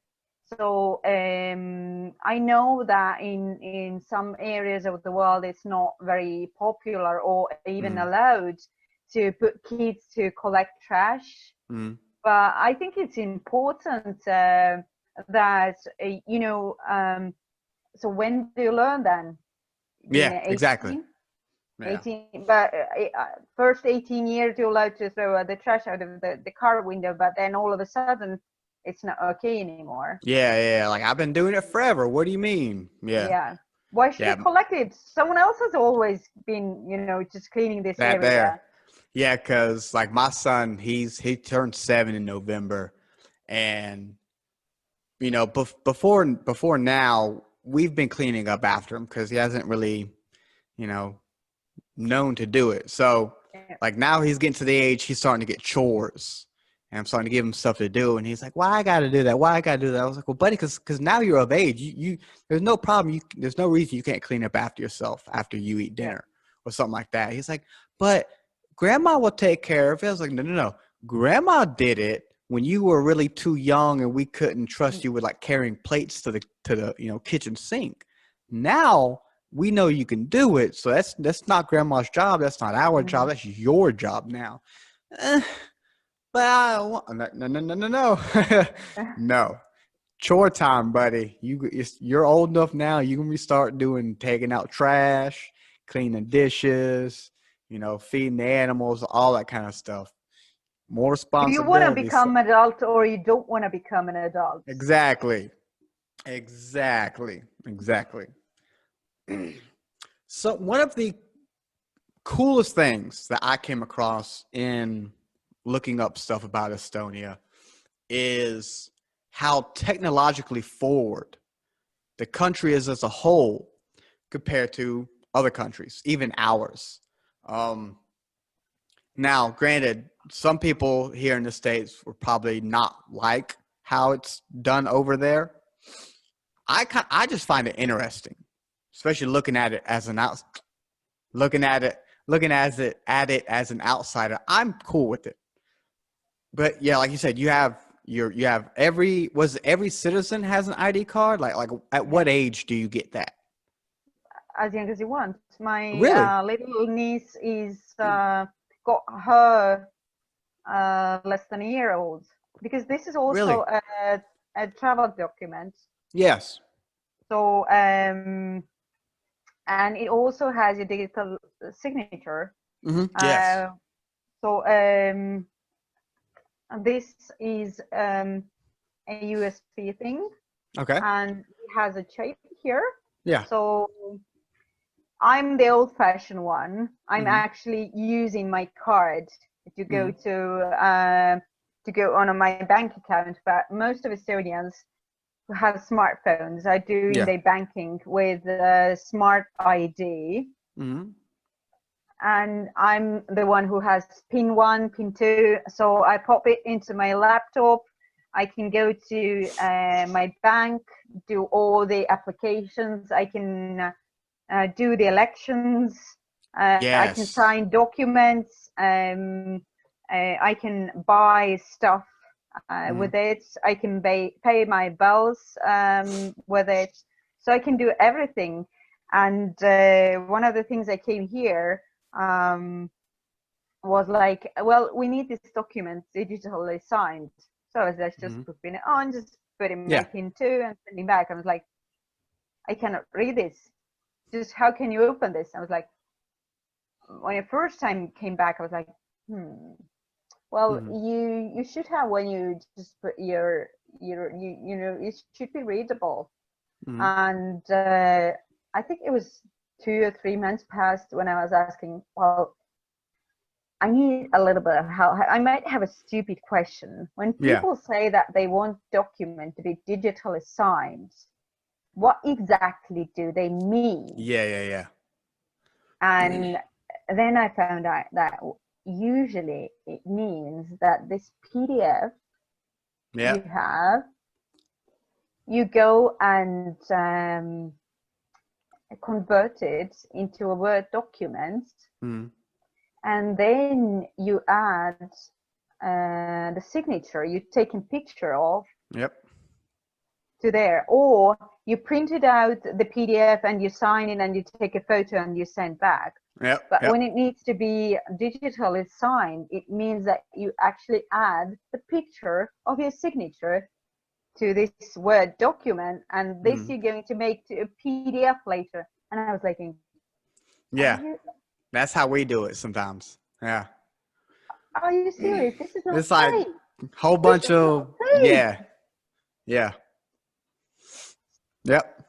So um, I know that in, in some areas of the world, it's not very popular or even mm. allowed to put kids to collect trash. Mm. But I think it's important uh, that, uh, you know, um, so when do you learn then? Yeah, eighteen? Exactly. Yeah. eighteen, but uh, first eighteen years, you're allowed to throw the trash out of the, the car window, but then all of a sudden, it's not okay anymore. Yeah, yeah. Like, I've been doing it forever. What do you mean? Yeah. Yeah. Why should yeah. you collect it? Someone else has always been, you know, just cleaning this that area. There. Yeah, because like my son, he's he turned seven in November, and you know, bef- before before now, we've been cleaning up after him because he hasn't really, you know, known to do it. So, yeah. like now he's getting to the age he's starting to get chores. And I'm starting to give him stuff to do, and he's like, "Why I got to do that? Why I got to do that?" I was like, "Well, buddy, because because now you're of age. You, you there's no problem. You there's no reason you can't clean up after yourself after you eat dinner or something like that." He's like, "But Grandma will take care of it." I was like, "No, no, no. Grandma did it when you were really too young, and we couldn't trust you with like carrying plates to the to the you know kitchen sink. Now we know you can do it, so that's that's not Grandma's job. That's not our mm-hmm. job. That's your job now." Eh. But I want, no, no, no, no, no, no. Chore time, buddy. You, you're old enough now. You can start doing taking out trash, cleaning dishes, you know, feeding the animals, all that kind of stuff. More responsibility. Do you want to become an adult, or you don't want to become an adult? Exactly, exactly, exactly. So one of the coolest things that I came across in looking up stuff about Estonia is how technologically forward the country is as a whole compared to other countries, even ours. Um, now, granted, some people here in the States were probably not like how it's done over there. I I just find it interesting, especially looking at it as an out, looking at it, looking at it at it as an outsider. I'm cool with it. But yeah, like you said, you have your you have every was every citizen has an I D card. Like like at what age do you get that? As young as you want. My really? uh, little niece is uh, got her uh, less than a year old, because this is also really? a, a travel document. Yes. So um, and it also has a digital signature. Mm-hmm. Yes. Uh, so um, this is um, a U S B thing, Okay. and it has a chip here. Yeah. So I'm the old-fashioned one. I'm Mm-hmm. actually using my card to go Mm-hmm. to uh, to go on my bank account. But most of Estonians who have smartphones are doing Yeah. their banking with uh, Smart I D. Mm-hmm. And I'm the one who has pin one, pin two. So I pop it into my laptop. I can go to uh, my bank, do all the applications. I can uh, do the elections. Uh, I can Yes. sign documents. Um, uh, I can buy stuff uh, Mm-hmm. with it. I can pay, pay my bills um, with it. So I can do everything. And uh, one of the things I came here um, was like, well, we need this document digitally signed. So I was like, Mm-hmm. just putting it on, just putting my Yeah. pin two and sending back. I was like, I cannot read this. Just how can you open this? I was like, when I first time came back, I was like, hmm. Well, Mm-hmm. you you should have when you just put your your you you know it should be readable. Mm-hmm. And uh, I think it was two or three months past when I was asking, well, I need a little bit of help. I might have a stupid question. When Yeah. people say that they want document to be digitally signed, what exactly do they mean? Yeah. Yeah. Yeah. And then I found out that usually it means that this P D F Yeah. you have, you go and um, convert it into a Word document, Mm-hmm. and then you add uh, the signature you've taken picture of Yep. to there, or you printed out the P D F and you sign it and you take a photo and you send back. Yep. But Yep. when it needs to be digitally signed, it means that you actually add the picture of your signature to this Word document, and this Mm-hmm. you're going to make to a P D F later. And I was like, are Yeah. you That's how we do it sometimes. Yeah. are you serious? This is not It's like safe. whole This bunch is not of safe. yeah. Yeah. Yep.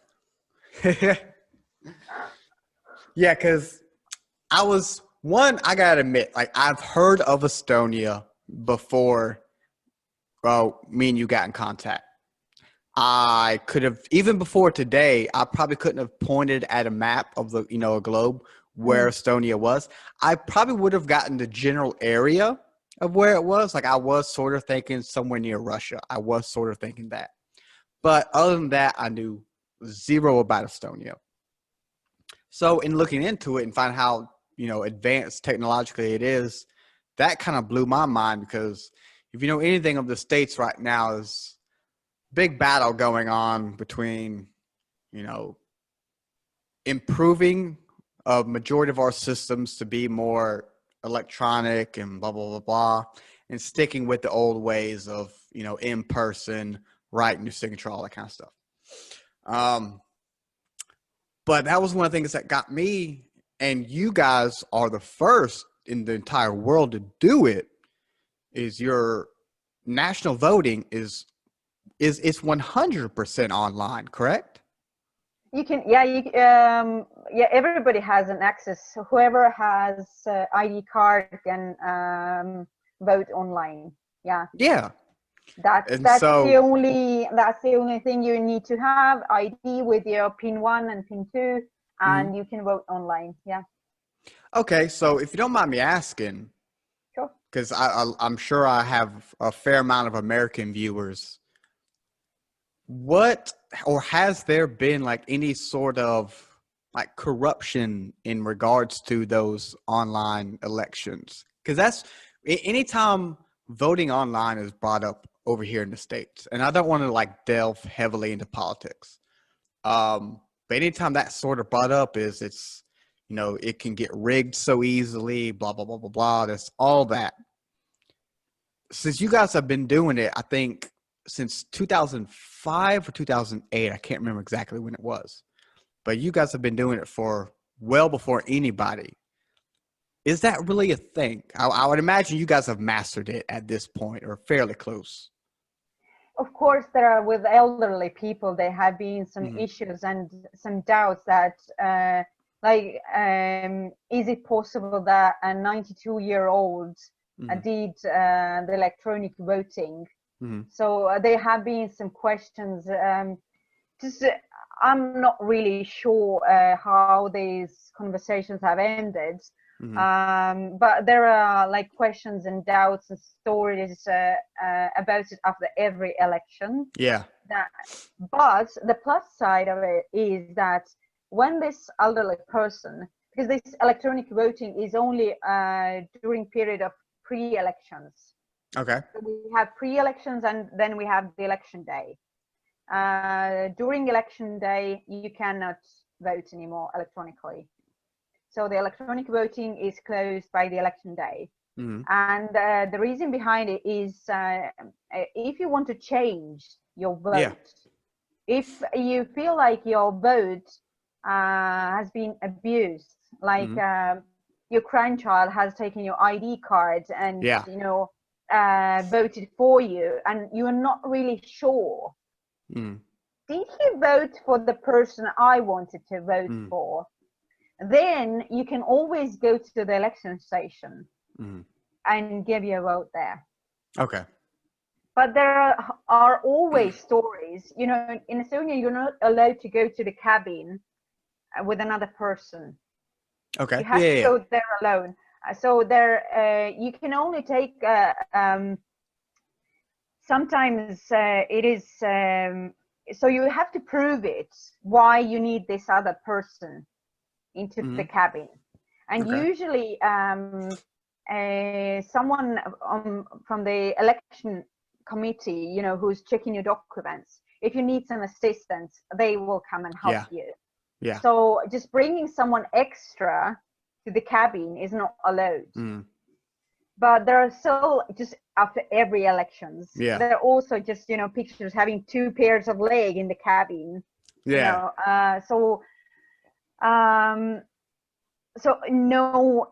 Yeah, because I was one, I gotta admit, like I've heard of Estonia before well, me and you got in contact. I could have even before today, I probably couldn't have pointed at a map of the, you know, a globe where Mm. Estonia was. I probably would have gotten the general area of where it was. Like I was sort of thinking somewhere near Russia. I was sort of thinking that. But other than that, I knew zero about Estonia. So in looking into it and find how, you know, advanced technologically it is, that kind of blew my mind because if you know anything of the States right now is big battle going on between, you know, improving a majority of our systems to be more electronic and blah, blah, blah, blah, and sticking with the old ways of, you know, in person, writing your signature, all that kind of stuff. Um, but that was one of the things that got me, and you guys are the first in the entire world to do it, is your national voting is is it's one hundred percent online, correct? You can, yeah, you, um, yeah. Everybody has an access. Whoever has uh, I D card can um, vote online. Yeah, Yeah. that's And that's the so, only that's the only thing you need to have I D with your pin one and pin two, mhm. and you can vote online. Yeah, Okay, so if you don't mind me asking, sure. because I, I, I'm sure I have a fair amount of American viewers, what or has there been like any sort of like corruption in regards to those online elections? Because that's a- anytime voting online is brought up over here in the States, and I don't want to like delve heavily into politics. Um, but anytime that sort of brought up is it's, you know, it can get rigged so easily, blah, blah, blah, blah, blah. That's all that. Since you guys have been doing it, I think since two thousand five or two thousand eight, I can't remember exactly when it was. but you guys have been doing it for well before anybody. Is that really a thing? I, I would imagine you guys have mastered it at this point, or fairly close. Of course, there are with elderly people, there have been some Mm-hmm. issues and some doubts that, uh, like, um, is it possible that a ninety-two year old uh, Mm-hmm. did uh, the electronic voting? Mm-hmm. So uh, there have been some questions. Um, just, uh, I'm not really sure uh, how these conversations have ended. Mm-hmm. Um, but there are like questions and doubts and stories uh, uh, about it after every election. Yeah. That, but the plus side of it is that when this elderly person, because this electronic voting is only uh, during period of pre-elections. Okay. So we have pre-elections and then we have the election day. Uh, during election day, you cannot vote anymore electronically. So the electronic voting is closed by the election day. Mm-hmm. And uh, the reason behind it is uh, if you want to change your vote, Yeah. if you feel like your vote uh, has been abused, like Mm-hmm. uh, your grandchild has taken your I D card and, Yeah. you know, uh, voted for you, and you are not really sure, Mm-hmm. did he vote for the person I wanted to vote Mm-hmm. for? Then you can always go to the election station Mm-hmm. and give your vote there. Okay. But there are, are always stories, you know, in Estonia, you're not allowed to go to the cabin with another person. Okay. You have Yeah. to Yeah. go there alone. So there, uh, you can only take, uh, um, sometimes uh, it is, um, so you have to prove it, why you need this other person into Mm-hmm. the cabin. And Okay. usually um, uh, someone um, from the election committee, you know, who's checking your documents, if you need some assistance, they will come and help Yeah. you. Yeah. So just bringing someone extra to the cabin is not allowed. Mm-hmm. But there are still, just after every elections, Yeah. there are also just, you know, pictures having two pairs of leg in the cabin. Yeah. You know, uh, so um, so no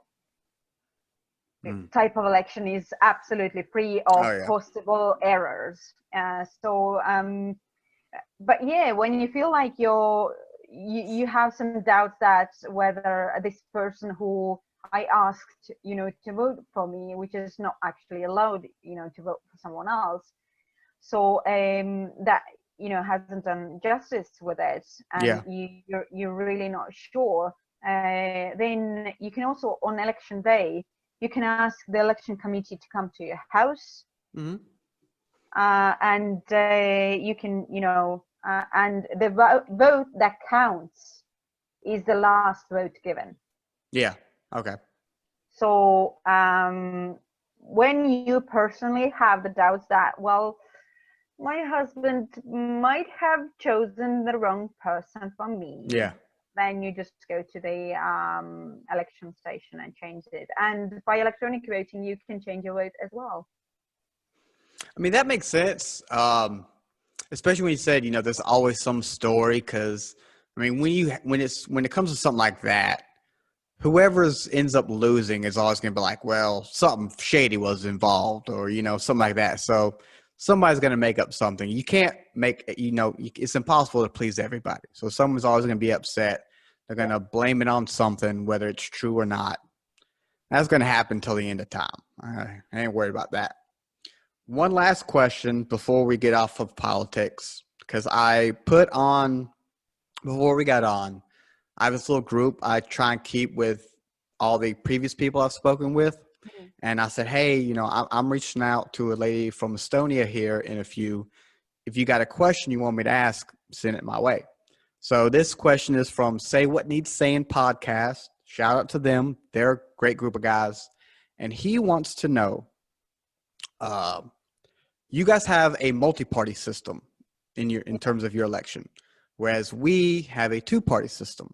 Mm. type of election is absolutely free of Oh yeah. possible errors. Uh, so, um, but yeah, when you feel like you're, you, you have some doubts that whether this person who I asked, you know, to vote for me, which is not actually allowed, you know, to vote for someone else. So um, that, you know, hasn't done justice with it, and Yeah. you, you're, you're really not sure. Uh, then you can also, on election day, you can ask the election committee to come to your house, Mm-hmm. uh, and uh, you can, you know, uh, and the vo- vote that counts is the last vote given. Yeah. Okay. So um, when you personally have the doubts that, well, my husband might have chosen the wrong person for me, Yeah. then you just go to the um, election station and change it. And by electronic voting, you can change your vote as well. I mean, that makes sense. Um, especially when you said, you know, there's always some story. Because I mean, when you when it's when it comes to something like that, whoever's ends up losing is always going to be like, well, something shady was involved, or you know, something like that. So somebody's going to make up something. You can't make, you know, it's impossible to please everybody. So someone's always going to be upset. They're going to blame it on something, whether it's true or not. That's going to happen till the end of time. I ain't worried about that. One last question before we get off of politics, because I put on, before we got on, I have this little group I try and keep with all the previous people I've spoken with. Mm-hmm. And I said, hey, you know, I'm, I'm reaching out to a lady from Estonia here in a few. If you got a question you want me to ask, send it my way. So this question is from Say What Needs Saying podcast. Shout out to them. They're a great group of guys. And he wants to know, uh, you guys have a multi-party system in your in terms of your election, whereas we have a two-party system.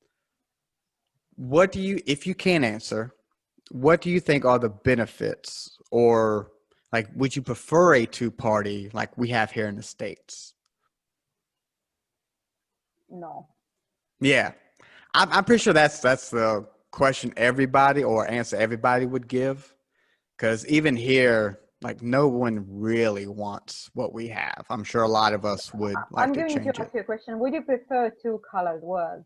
What do you, if you can answer, what do you think are the benefits, or like, would you prefer a two-party like we have here in the States? No. Yeah, I'm, I'm pretty sure that's that's the question everybody or answer everybody would give. Because even here, like no one really wants what we have. I'm sure a lot of us would like I'm to going to change it. ask you a question. Would you prefer two colored worlds?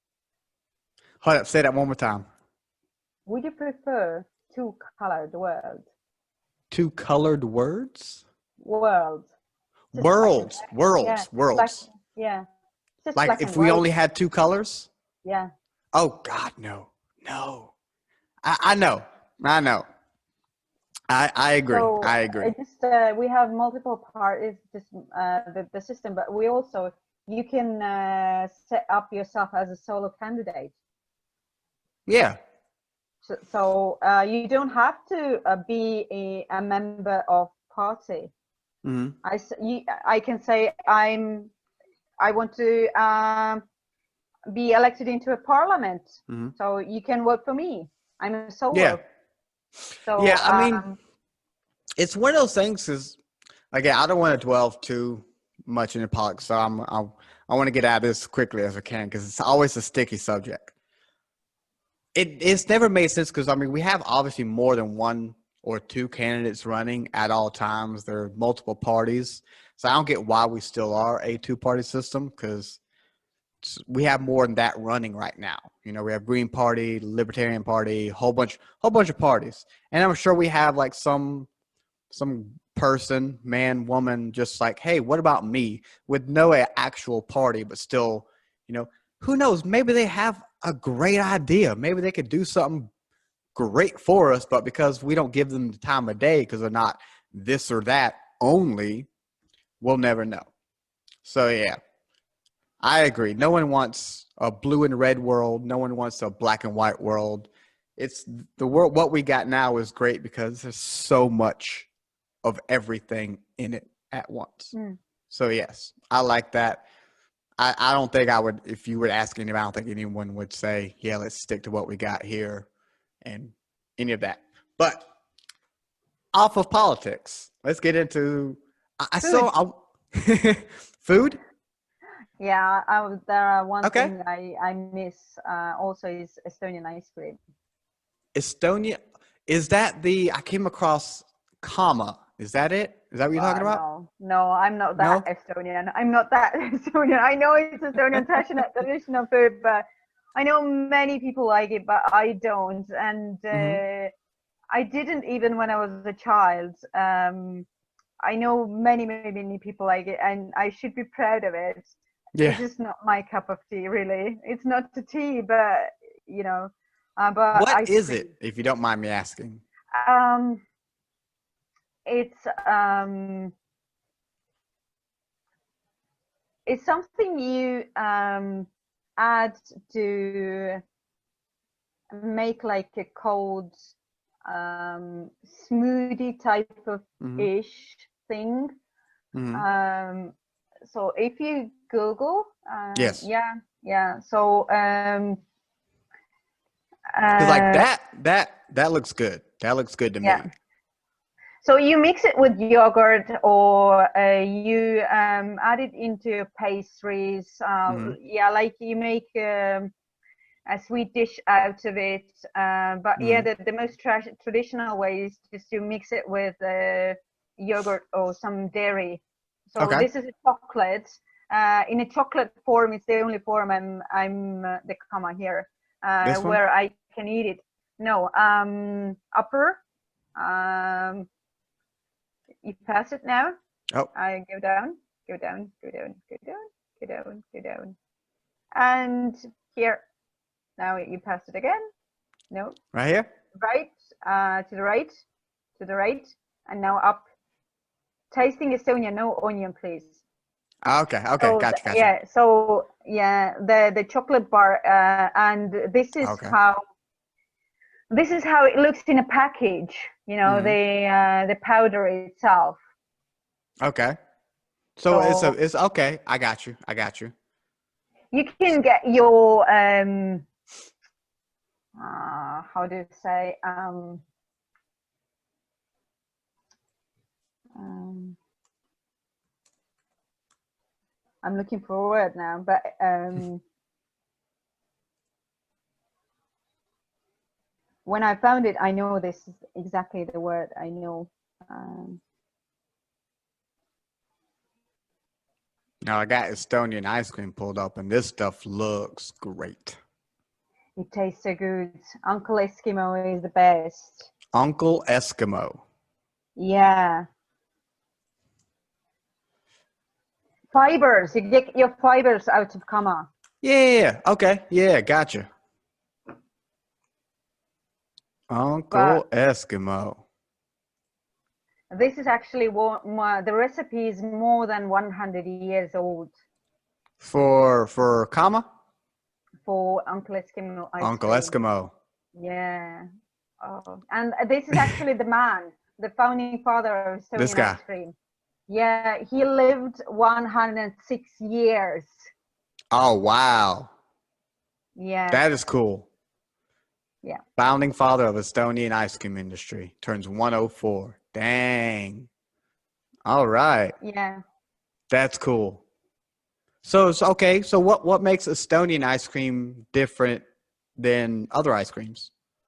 Hold up, say that one more time. Would you prefer two colored worlds? Two colored words? Worlds. Just black and Worlds, white. Yeah, worlds, black. worlds. Yeah, just Like black and if we white. only had two colors? Yeah. Oh God, no, no. I, I know, I know. I I agree. So I uh, agree. just uh, we have multiple parts. It's just uh, the the system, but we also you can uh, set up yourself as a solo candidate. Yeah. So, so uh, you don't have to uh, be a, a member of party. Hmm. I, you, I can say I'm I want to um, be elected into a parliament. Hmm. So you can vote for me. I'm a Yeah. solo. Yeah. So I mean, um, it's one of those things. Is like I don't want to dwell too much into politics, so I'm I, I want to get out of this as quickly as I can because it's always a sticky subject. It it's never made sense because I mean we have obviously more than one or two candidates running at all times. There are multiple parties, so I don't get why we still are a two party system because we have more than that running right now. You know, we have Green Party, Libertarian Party, whole bunch, whole bunch of parties, and I'm sure we have like some some person, man, woman, just like, hey, what about me? With no actual party, but still, you know, who knows? Maybe they have a great idea. Maybe they could do something great for us, but because we don't give them the time of day because they're not this or that only, we'll never know. So yeah, I agree. No one wants a blue and red world. No one wants a black and white world. It's the world. What we got now is great because there's so much of everything in it at once. mm, So yes, I like that. I, I don't think I would, if you were asking him, I don't think anyone would say, yeah, let's stick to what we got here and any of that. But off of politics, let's get into, I, I food. saw I, food. Yeah, I, was- there are one Okay. thing I I miss uh, also is Estonian ice cream. Estonia. Is that the, I came across comma. Is that it? Is that what you're talking Uh, about? no, no, I'm not that No? Estonian. I'm not that Estonian. I know it's Estonian traditional traditional food, but I know many people like it, but I don't. And Mm-hmm. uh, I didn't even when I was a child. Um, I know many, many, many people like it, and I should be proud of it. It's Yeah. just not my cup of tea, really. It's not the tea, but you know, uh, but What ice is cream. it, if you don't mind me asking? Um, it's um, it's something you um add to make like a cold um smoothie type of Mm-hmm. ish thing. Mm-hmm. Um, so if you Google, um, Yes. yeah, yeah. So um, Because like uh, that, that, that looks good. That looks good to yeah. me. So you mix it with yogurt, or uh, you um, add it into pastries. Uh, Mm-hmm. yeah, like you make um, a sweet dish out of it. Uh, but yeah, Mm-hmm. the, the most tra- traditional way is just to mix it with uh, yogurt or some dairy. So Okay. this is a chocolate. Uh, in a chocolate form, it's the only form I'm I'm uh, the comma here uh, This one? where I can eat it. No, um, upper. Um, you pass it now. Oh, I go down, go down, go down, go down, go down, go down, and here. Now you pass it again. No, right here? right, uh, to the right, to the right, and now up. Tasting Estonia, no onion, please. Ah, okay. Okay. So Gotcha. Gotcha. yeah, so yeah, the the chocolate bar, uh, and this is Okay. how this is how it looks in a package. You know, Mm-hmm. the uh, the powder itself. Okay. So it's a, So it's okay. I got you. I got you. you can get your um, uh, how do you say um, um I'm looking for a word now, but um, when I found it, I know this is exactly the word I know. Um, Now I got Estonian ice cream pulled up, and this stuff looks great. it tastes so good. Uncle Eskimo is the best. Uncle Eskimo. Yeah. Fibers. You get your fibers out of Kama. Yeah, yeah, yeah. Okay. Yeah, gotcha. Uncle But Eskimo. this is actually what my, the recipe is more than one hundred years old For for Kama? for Uncle Eskimo ice Uncle cream. Eskimo. Yeah. Oh. And this is actually the man, the founding father of This Estonian guy. ice cream. Yeah, he lived one hundred six years. Oh, wow. Yeah. That is cool. Yeah. Founding father of Estonian ice cream industry. Turns one oh four. Dang. All right. Yeah. That's cool. So, so okay. So what, what makes Estonian ice cream different than other ice creams?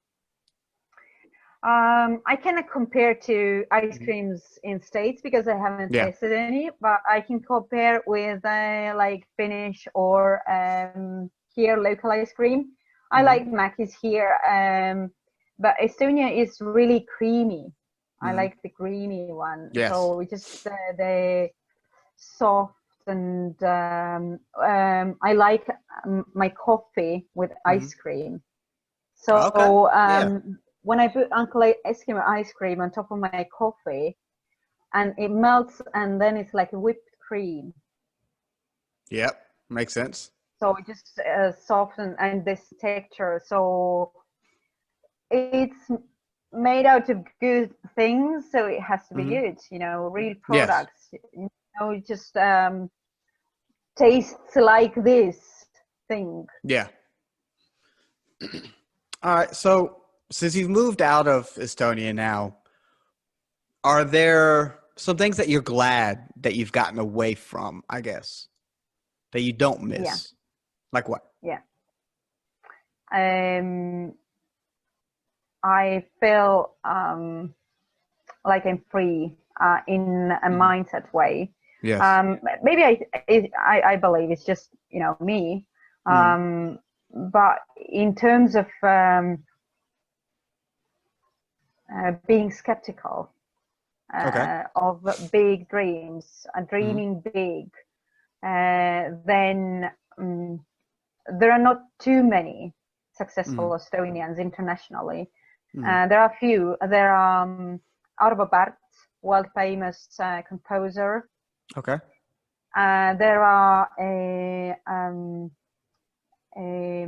Um, I cannot compare to ice creams in States because I haven't Yeah. tasted any, but I can compare with uh, like Finnish or um, here local ice cream. I Mhm. like Mackey's here, um, but Estonia is really creamy. I Mhm. like the creamy one. Yes. So we just uh, the soft and um, um, I like um, my coffee with ice Mhm. cream. Okay. So Yeah. um, when I put Uncle Eskimo ice cream on top of my coffee, and it melts, and then it's like whipped cream. Yep. Makes sense. So it just uh, soften and this texture. So it's made out of good things, so it has to be Mhm. good. You know, real Yes. products. You know, it just um, tastes like this thing. Yeah. All right. So since you've moved out of Estonia now, are there some things that you're glad that you've gotten away from, I guess, that you don't Yeah, miss? Like what? yeah. Um, I feel um, like I'm free uh, in a Mhm. mindset way. Yes. Um, maybe I, I I believe it's just you know me, Mhm. um, but in terms of um, uh, being skeptical Okay. uh, of big dreams, uh, Mhm. dreaming big, uh, then um, there are not too many successful Mhm. Estonians internationally. Mhm. Uh, there are a few. There are um, Arvo Pärt, world famous uh, composer. Okay. Uh, there are a, um, a,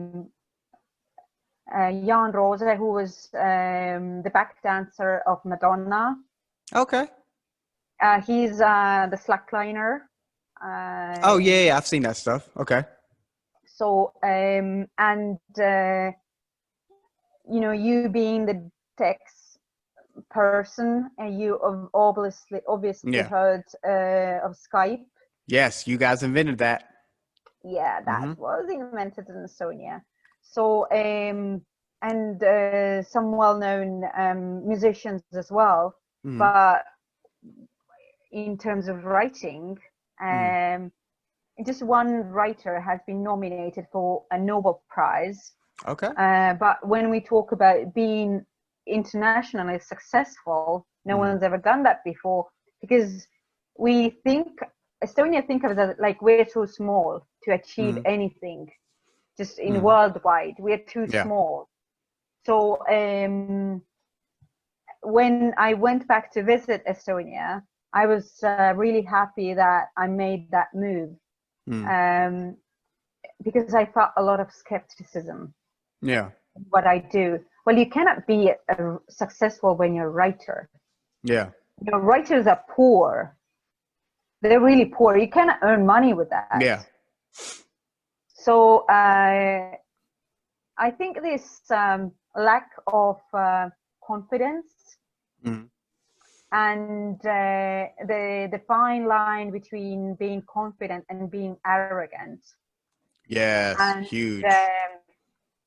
a Jan Rose, who was um, the back dancer of Madonna. Okay. Uh, he's uh, the slackliner. Uh, Oh yeah, yeah, I've seen that stuff. Okay. so um, and uh, you know, you being the text person, and you have obviously obviously Yeah. heard uh, of Skype. Yes, you guys invented that. Yeah, that Mhm. was invented in Estonia. So um, and uh, some well-known um, musicians as well. Mhm. But in terms of writing, Mhm. um, just one writer has been nominated for a Nobel Prize. Okay. Uh, but when we talk about being internationally successful, no Mhm. one's ever done that before, because we think Estonia think of it as like we're too small to achieve Mhm. anything. Just in Mhm. worldwide, we're too Yeah. small. So um, when I went back to visit Estonia, I was uh, really happy that I made that move, Mhm. um, because I felt a lot of skepticism Yeah. in what I do. Well, you cannot be a, successful when you're a writer. Yeah. You know, writers are poor. They're really poor. You cannot earn money with that. Yeah. So uh, I think this um, lack of uh, confidence Mhm. and uh, the the fine line between being confident and being arrogant, Yes. and Huge. um,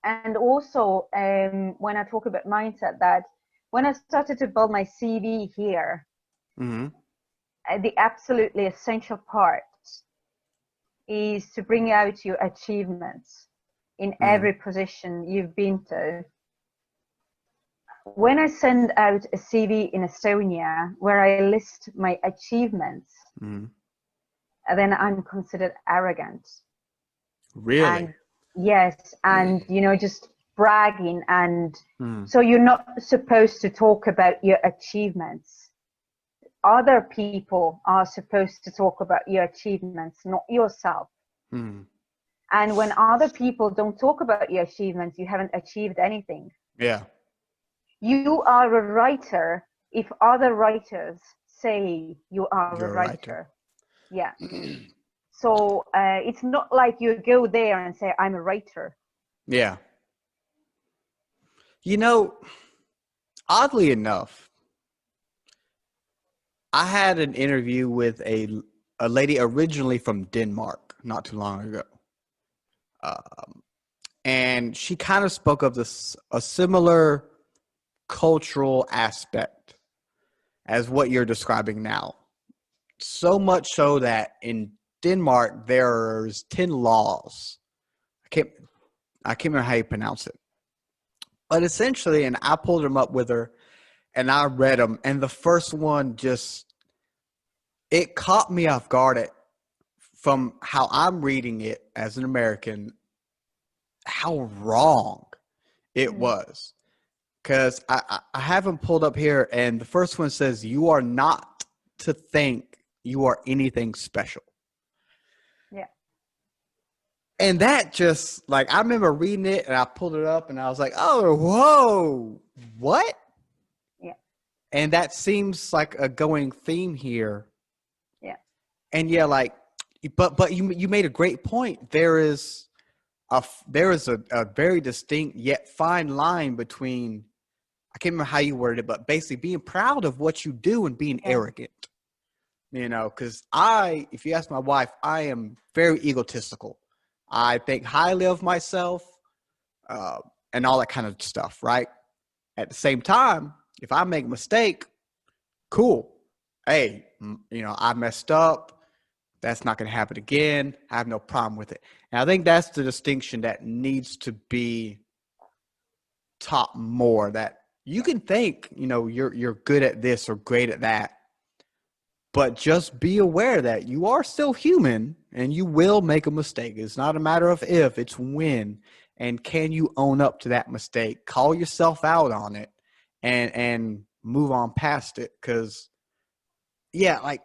and also um, when I talk about mindset, that when I started to build my C V here, Mm-hmm. uh, the absolutely essential part is to bring out your achievements in Mm-hmm. every position you've been to. When I send out a C V in Estonia where I list my achievements, Mm-hmm. then I'm considered arrogant. Really? And yes, and you know, just bragging. And Mm-hmm. so you're not supposed to talk about your achievements. Other people are supposed to talk about your achievements, not yourself. Mm-hmm. And when other people don't talk about your achievements, you haven't achieved anything. Yeah. You are a writer if other writers say you are a You're a writer. writer. Yeah. So uh, it's not like you go there and say, I'm a writer. Yeah. You know, oddly enough, I had an interview with a a lady originally from Denmark not too long ago, um, and she kind of spoke of this a similar cultural aspect as what you're describing now. So much so that in Denmark there's ten laws. I can't I can't remember how you pronounce it, but essentially, and I pulled them up with her, and I read them, and the first one just it caught me off guard at, from how I'm reading it as an American, how wrong it Mm. was. Because I, I, I have them pulled up here, and the first one says, you are not to think you are anything special. Yeah. And that just, like, I remember reading it, and I pulled it up, and I was like, oh, whoa, what? Yeah. And that seems like a going theme here. Yeah. And yeah, like, but but you you made a great point. There is a there is a, a very distinct yet fine line between, I can't remember how you worded it, but basically being proud of what you do and being Yeah. arrogant. You know, because I, if you ask my wife, I am very egotistical. I think highly of myself, uh, and all that kind of stuff, right? At the same time, if I make a mistake, cool. Hey, you know, I messed up. That's not going to happen again. I have no problem with it. And I think that's the distinction that needs to be taught more, that you can think, you know, you're you're good at this or great at that, but just be aware that you are still human and you will make a mistake. It's not a matter of if, it's when. And can you own up to that mistake? Call yourself out on it and and move on past it. Because, yeah, like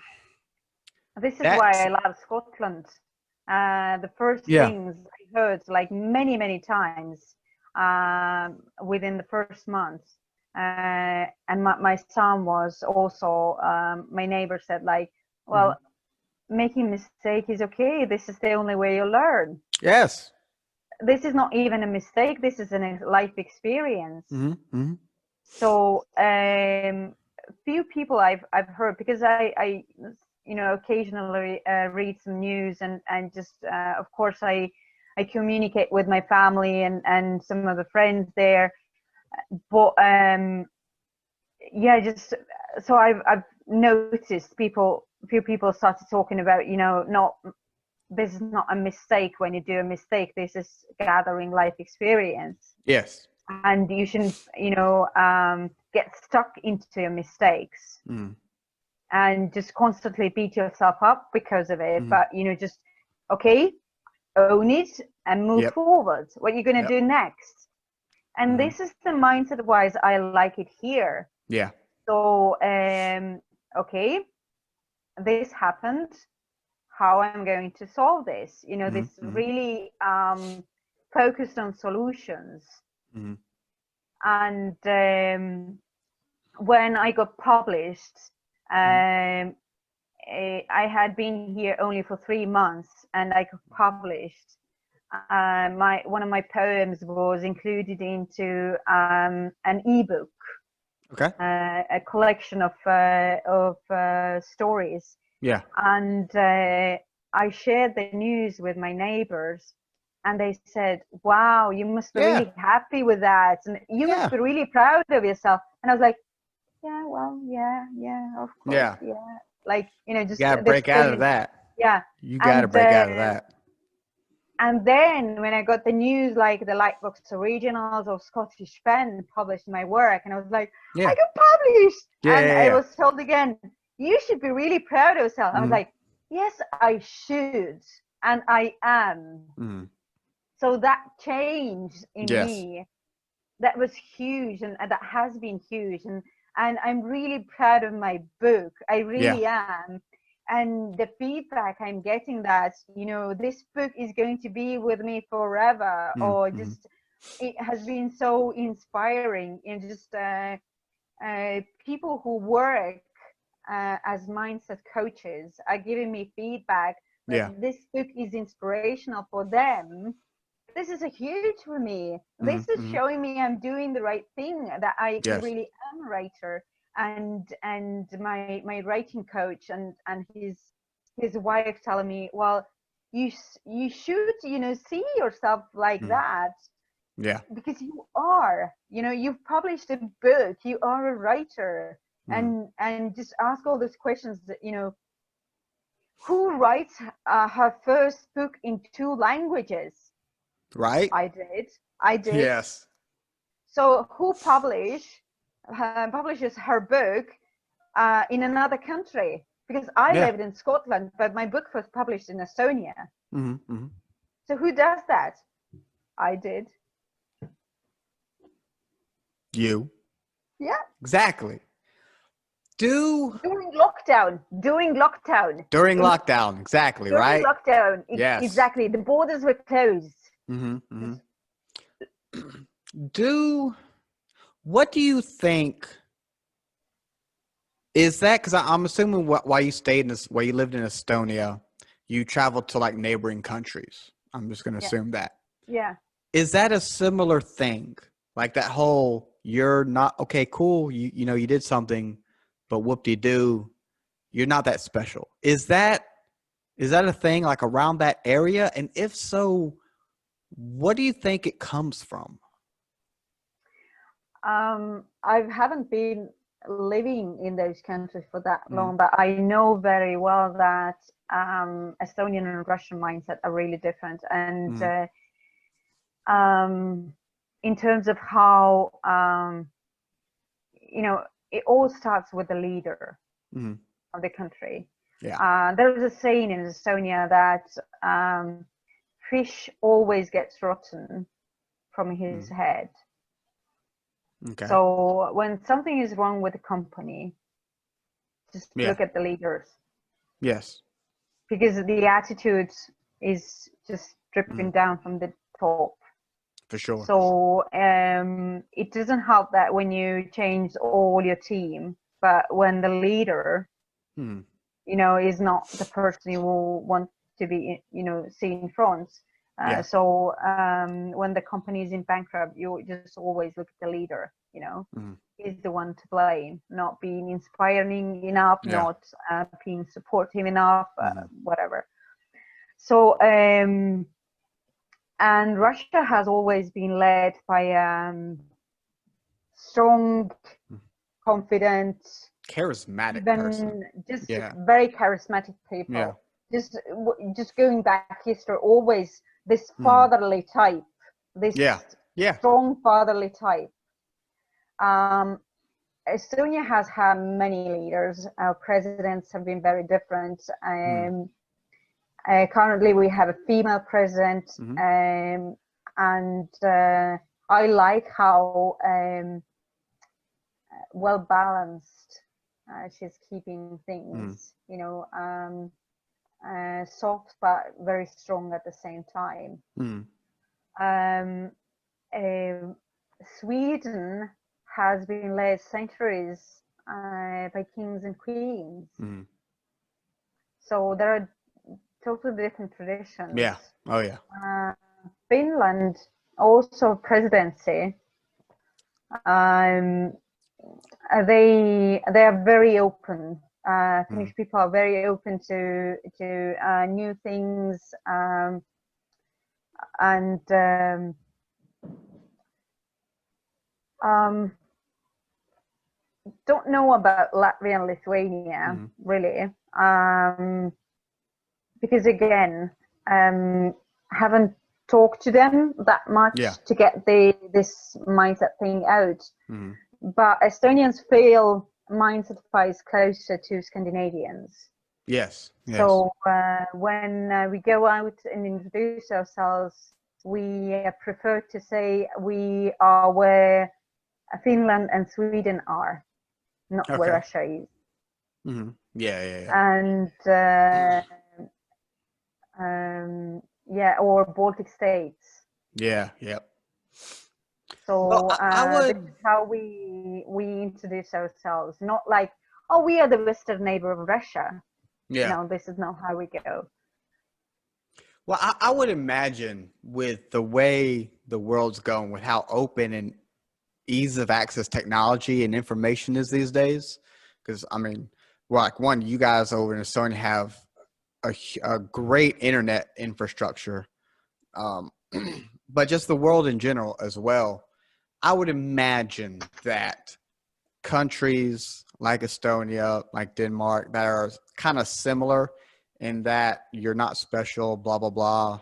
This is why that's, I love Scotland. Uh, the first yeah. things I heard, like many, many times um, within the first month, uh, and my, my son was also, um, my neighbor said, like, well, Mm-hmm. making mistake is okay. This is the only way you learn. Yes. This is not even a mistake. This is a life experience. Mm-hmm. Mm-hmm. So um, few people I've I've heard, because I, I you know occasionally uh, read some news, and and just uh, of course I I communicate with my family and and some of the friends there, but um yeah, just so I've I've noticed people few people started talking about, you know not this is not a mistake. When you do a mistake, this is gathering life experience, Yes. and you shouldn't, you know, um, get stuck into your mistakes Mm-hmm. and just constantly beat yourself up because of it. Mm-hmm. But, you know, just, okay, own it and move Yep. forward. What are you going to Yep. do next? And Mm-hmm. this is the mindset wise I like it here. Yeah. So, um, okay, this happened. How I'm going to solve this? You know, this Mm-hmm. really um, focused on solutions. Mm-hmm. And um, when I got published, um, eh, I had been here only for three months, and I got published. Uh, my one of my poems was included into um, an ebook, Okay. uh, a collection of uh, of uh, stories, Yeah. and uh, I shared the news with my neighbors, and they said, wow, you must be Yeah. really happy with that, and you Yeah. must be really proud of yourself. And I was like, yeah, well, yeah, yeah, of course, Yeah. yeah. Like, you know, You just gotta this break out of feeling. that. Yeah. You gotta And break out of uh, that. and then when I got the news, like the Lightbox Originals or Scottish Pen published my work, and I was like, Yeah. I got published. Yeah, And yeah, I yeah. was told again, you should be really proud of yourself. I was Mhm. like, yes, I should, and I am. Mhm. So that change in Yes. me, that was huge, and that has been huge. And and I'm really proud of my book. I really am. And the feedback I'm getting, that, you know, this book is going to be with me forever, Mm, or mhm. just, it has been so inspiring. And just uh, uh, people who work uh, as mindset coaches are giving me feedback that Yeah. this book is inspirational for them. This is a huge for me. This Mhm, is mhm. showing me I'm doing the right thing, that I Yes. really am a writer. And and my my writing coach and and his his wife telling me, well, you you should, you know, see yourself like Mm. that, Yeah. because you are, you know, you've published a book, you are a writer. Mm. and and just ask all those questions that, you know, who writes uh, her first book in two languages? Right? I did. I did. Yes. So who publish uh, publishes her book uh, in another country? Because I Yeah. lived in Scotland, but my book was published in Estonia. Mhm, mhm. So who does that? I did. You. Yeah. Exactly. Do During lockdown. During lockdown. during In, lockdown. Exactly, during right? lockdown. e- Yes. Exactly. The borders were closed. Mhm, mhm. Do what do you think is that? Because I'm assuming wh- while you stayed in this, while you lived in Estonia, you traveled to like neighboring countries. I'm just going to Yeah. assume that. Yeah. Is that a similar thing? Like that whole you're not okay, cool. You you know you did something, but whoop-de-doo, you're not that special. Is that is that a thing like around that area? And if so, what do you think it comes from? Um, I haven't been living in those countries for that Mhm. long, but I know very well that um, Estonian and Russian mindset are really different. And Mhm. uh, um, in terms of how, um, you know, it all starts with the leader Mhm. of the country. Yeah. Uh, there is a saying in Estonia that um, fish always gets rotten from his Mhm. head. Okay. So when something is wrong with the company, just Yeah. look at the leaders, Yes. because the attitude is just dripping Mhm. down from the top. For sure. So um, it doesn't help that when you change all your team, but when the leader, Mhm. you know, is not the person you will want to be, you know, see in front. Uh, Yeah. so um, when the company is in bankrupt, you just always look at the leader, you know. Mhm. Is the one to blame, not being inspiring enough, Yeah. not uh, being supportive enough, uh, Mhm. whatever. So, um, and Russia has always been led by um, strong, Mm. confident, Charismatic person. even just Yeah. very charismatic people. Yeah. Just, just going back history, always this Mhm. fatherly type, this Yeah. Yeah. strong fatherly type. Um, Estonia has had many leaders. Our presidents have been very different. Mhm. Um, uh, currently, we have a female president, Mhm. um, and uh, I like how um, well balanced uh, she's keeping things. Mhm. You know, um, uh, soft but very strong at the same time. Mhm. Um, um, Sweden has been led centuries uh, by kings and queens. Mhm. So there are totally different traditions. Yeah. Oh yeah. Uh, Finland also presidency. Um, they they are very open. Uh, Finnish Mhm. people are very open to to uh, new things. Um, and um, um, don't know about Latvia and Lithuania, Mm-hmm. really, um, because again, um, haven't talked to them that much Yeah. to get the this mindset thing out. Mm-hmm. But Estonians feel mindset-wise closer to Scandinavians. Yes. Yes. So uh, when uh, we go out and introduce ourselves, we uh, prefer to say we are where Finland and Sweden are, not Okay. where Russia is. Mm-hmm. Yeah, yeah, yeah. And uh, um, yeah, or Baltic states. Yeah, yeah. So Well, I, I uh, this would. is how we we introduce ourselves. Not like, oh, we are the western neighbor of Russia. Yeah. No, this is not how we go. Well, I, I would imagine with the way the world's going, with how open and ease of access technology and information is these days, because I mean, well, like one, you guys over in Estonia have a, a great internet infrastructure, um, but just the world in general as well. I would imagine that countries like Estonia, like Denmark, that are kind of similar in that you're not special, blah, blah, blah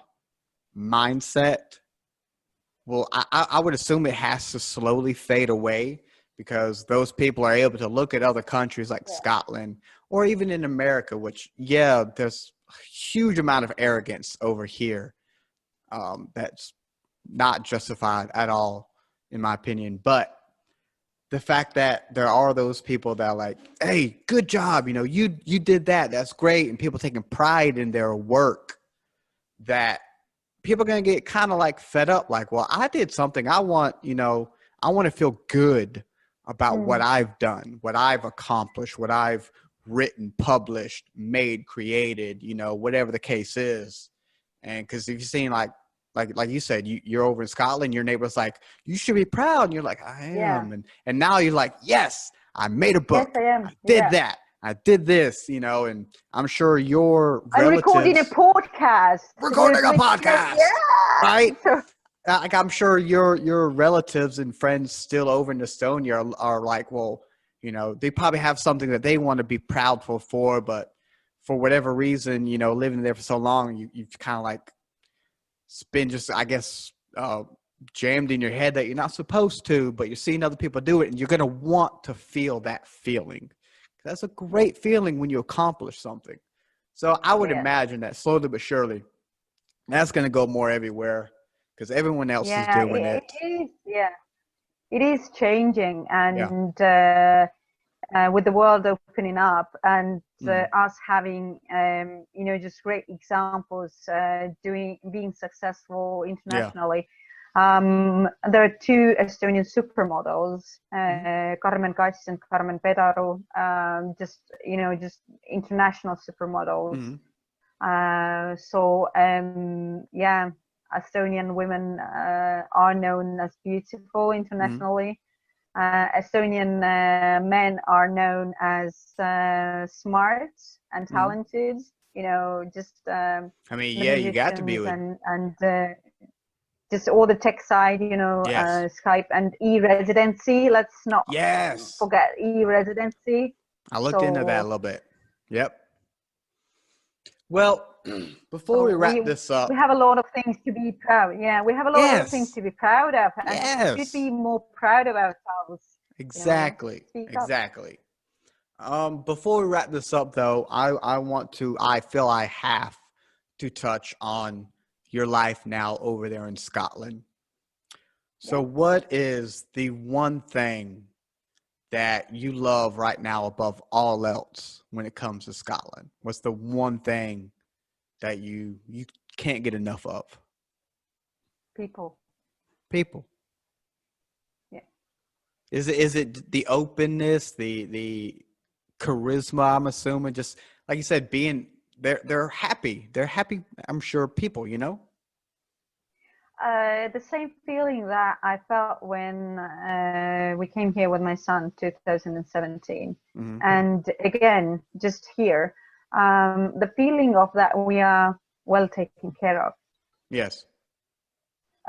mindset. Well, I, I would assume it has to slowly fade away because those people are able to look at other countries like Yeah. Scotland or even in America, which, yeah, there's a huge amount of arrogance over here um, that's not justified at all, in my opinion. But the fact that there are those people that are like, hey, good job, you know, you you did that, that's great, and people taking pride in their work, that people are going to get kind of like fed up, like, well, I did something, I want, you know, I want to feel good about Mm. what I've done, what I've accomplished, what I've written, published, made, created, you know, whatever the case is. And because if you've seen like like like you said, you, you're over in Scotland, your neighbor's like, you should be proud, and you're like, I am. Yeah. and and now you're like, yes, I made a book, Yes, I am. I did Yeah. that, I did this, you know. And I'm sure your I'm relatives recording a podcast. recording a with- podcast, Yeah. right? So, Like I'm sure your your relatives and friends still over in Estonia are, are like, well, you know, they probably have something that they want to be proud for, for but for whatever reason, you know, living there for so long, you you've kind of like been just, I guess, uh, jammed in your head that you're not supposed to, but you're seeing other people do it, and you're gonna want to feel that feeling. That's a great feeling when you accomplish something. So I would Yeah. imagine that slowly but surely, that's gonna go more everywhere because everyone else is yeah, doing it, it. it is. Yeah, it is changing, Yeah. and uh, uh, with the world opening up, and uh, Mm. us having, um, you know, just great examples, uh, doing being successful internationally. Um, there are two Estonian supermodels, uh, Mhm. Carmen Kass and Carmen Pedaru, um, just, you know, just international supermodels. Mhm. Uh, so, um, yeah, Estonian women uh, are known as beautiful internationally. Uh, Estonian uh, men are known as uh, smart and Mhm. talented. You know, just um, I mean, the yeah, you got to be musicians with. and and uh, just all the tech side. You know, Yes. uh, Skype and e-residency. Let's not Yes. forget e-residency. I looked into that a So, little bit. Yep. Well, before we so wrap we this we up, have a lot of things to be proud. Yeah, we have a lot of things yes, to be proud of, and we should yes, be more proud of ourselves. You know, exactly, speak up. exactly. Um, before we wrap this up, though, I I want to. I feel I have to touch on your life now over there in Scotland. So, Yeah. what is the one thing that you love right now above all else when it comes to Scotland? What's the one thing that you you can't get enough of? People. People. Yeah. Is it is it the openness, the the charisma, I'm assuming, just like you said, being they're they're happy. They're happy, I'm sure, people, you know? Uh, the same feeling that I felt when uh, we came here with my son, two thousand seventeen. Mm-hmm. And again, just here, um, the feeling of that we are well taken care of. Yes.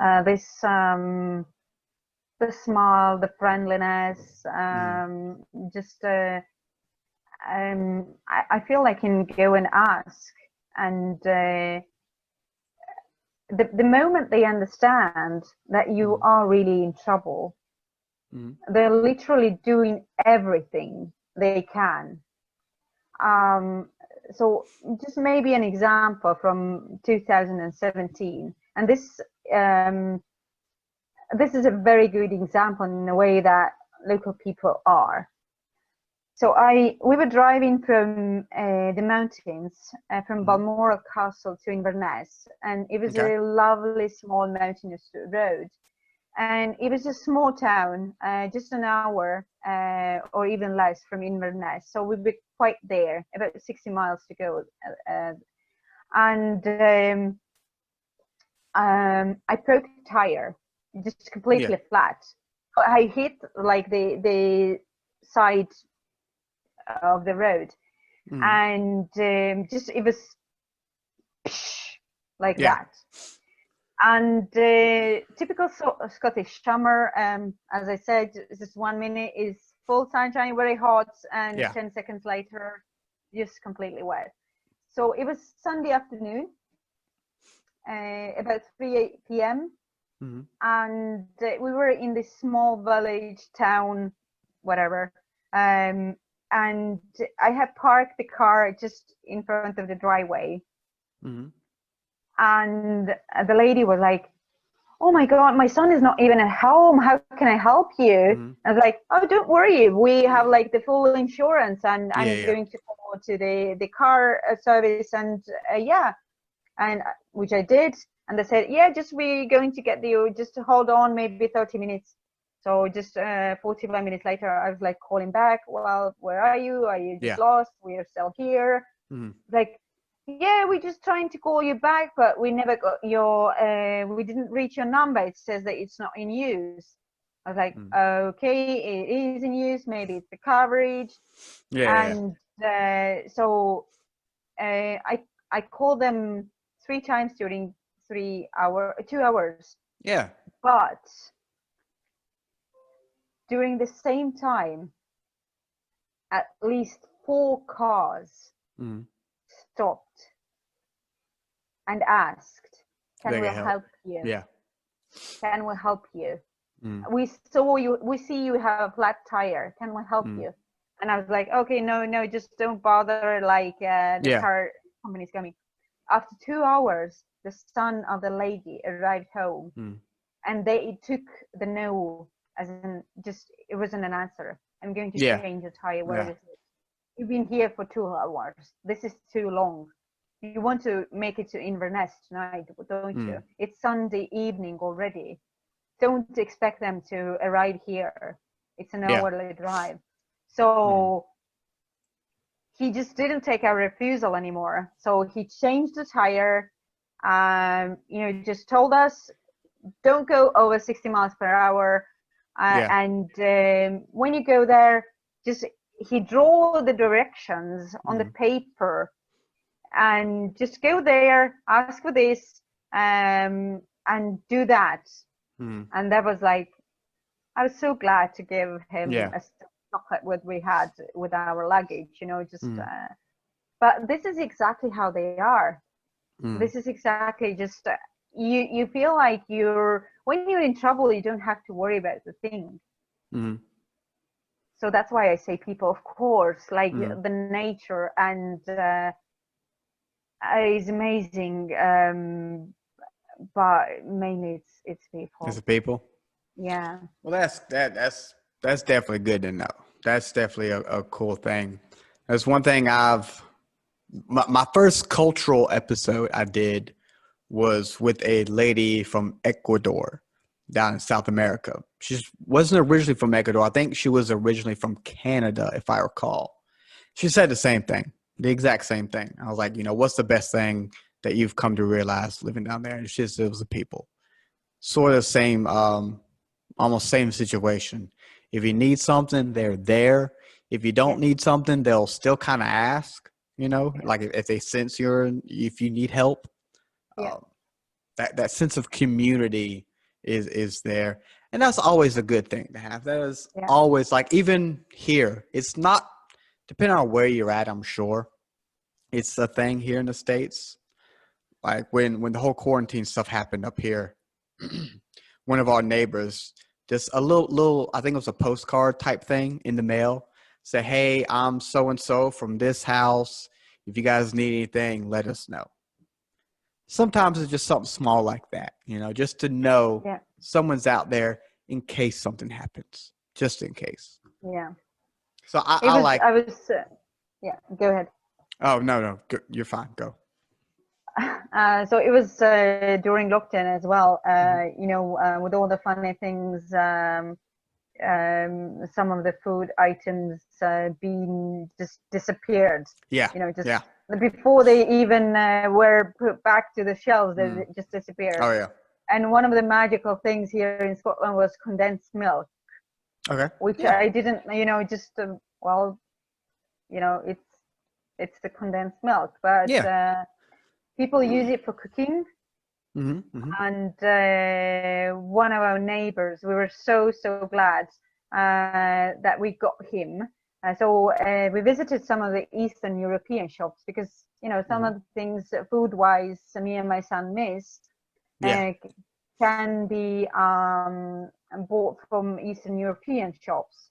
uh, this um, the smile, the friendliness, Mm. um, just uh, um, I, I feel I can go and ask, and uh, the the moment they understand that you Mm. are really in trouble, Mm. they're literally doing everything they can. Um, so just maybe an example from two thousand seventeen, and this um, this is a very good example in the way that local people are. So I we were driving from uh, the mountains uh, from Mm. Balmoral Castle to Inverness, and it was Okay. a lovely small mountainous road. And it was a small town, uh, just an hour uh, or even less from Inverness. So we were quite there, about sixty miles to go. Uh, and um, um, I broke a tire, just Yeah. completely flat. I hit like the the side of the road, Mm. and um, just it was like Yeah. that. And uh, typical so- Scottish summer, um, as I said, just one minute is full sunshine, very hot, and Yeah. ten seconds later, just completely wet. So it was Sunday afternoon, uh, about three p m, Mm. and uh, we were in this small village, town, whatever. Um, and I had parked the car just in front of the driveway, Mm. and the lady was like, "Oh my God, my son is not even at home. How can I help you?" Mm. I was like, "Oh, don't worry. We have like the full insurance, and Yeah. I'm Yeah. going to call to the the car uh, service, and uh, yeah, and uh, which I did." And they said, "Yeah, just we're going to get you. Just to hold on, maybe thirty minutes." So just uh, forty-five minutes later, I was like calling back. "Well, where are you? Are you just Yeah. lost? We are still here." Mm. Like, "Yeah, we're just trying to call you back, but we never got your uh, we didn't reach your number. It says that it's not in use." I was like, Mm. "Okay, it is in use. Maybe it's the coverage." Yeah. Yeah. And uh, so uh, i i called them three times during three hour two hours, Yeah. but during the same time at least four cars Mm. stopped and asked, "Can They we can help. help you? Yeah. Can we help you? Mm. We saw you, we see you have a flat tire. Can we help Mm. you?" And I was like, "Okay, no, no, just don't bother. Like, uh, the Yeah. car company's coming." After two hours, the son of the lady arrived home, Mm. and they took the no as in just it wasn't an answer. "I'm going to Yeah. change the tire. Where Yeah. is it? You've been here for two hours. This is too long. You want to make it to Inverness tonight, don't you? Mm. It's Sunday evening already. Don't expect them to arrive here. It's an Yeah. hourly drive." Mm. So he just didn't take our refusal anymore. So he changed the tire, um, you know, just told us, "Don't go over sixty miles per hour. Uh, Yeah. and um, when you go there, just," he drew the directions on the Mm. paper, "and just go there, ask for this, um, and do that." Mm. And that was like, I was so glad to give him Yeah. a chocolate what we had with our luggage, you know, just, Mm. uh, but this is exactly how they are. Mm. This is exactly just, uh, you, you feel like you're, when you're in trouble, you don't have to worry about the thing. Mm. So that's why I say people, of course, like Mm. the nature and uh, is amazing. Um, but mainly it's, it's It's the people. people. Yeah. Well, that's that. That's that's definitely good to know. That's definitely a, a cool thing. That's one thing I've. My, my first cultural episode I did was with a lady from Ecuador down in South America. She wasn't originally from Ecuador. I think she was originally from Canada, if I recall. She said the same thing, the exact same thing. I was like, you know, what's the best thing that you've come to realize living down there? And she said it was the people. Sort of same, um, almost same situation. If you need something, they're there. If you don't Yes. need something, they'll still kind of ask, you know, Yes. like if, if they sense you're, if you need help. Yeah. Um, that, that sense of community is is there, and that's always a good thing to have. That is Yeah. always like, even here, it's not, depending on where you're at, I'm sure it's a thing here in the States. Like when when the whole quarantine stuff happened up here, one of our neighbors, just a little little I think it was a postcard type thing in the mail, say, "Hey, I'm so and so from this house. If you guys need anything, let us know." Sometimes it's just something small like that, you know, just to know Yeah. someone's out there in case something happens, just in case. Yeah. So I, It I was, like. I was, uh, yeah, go ahead. Oh no, no, go, you're fine. Go. Uh, so it was uh, during lockdown as well. Uh, Mm-hmm. you know, uh, with all the funny things, um, um, some of the food items uh, being just disappeared. Yeah, You know, just yeah. before they even uh, were put back to the shelves, they Mm. just disappeared. Oh yeah. And one of the magical things here in Scotland was condensed milk, Okay. which Yeah. I didn't, you know, just uh, well, you know, it's it's the condensed milk, but Yeah. uh, people use it for cooking. Mm-hmm. Mm-hmm. And uh, one of our neighbors, we were so so glad uh, that we got him. Uh, so uh, we visited some of the Eastern European shops, because you know some Mm-hmm. of the things food wise me and my son miss Yeah. uh, can be um, bought from Eastern European shops.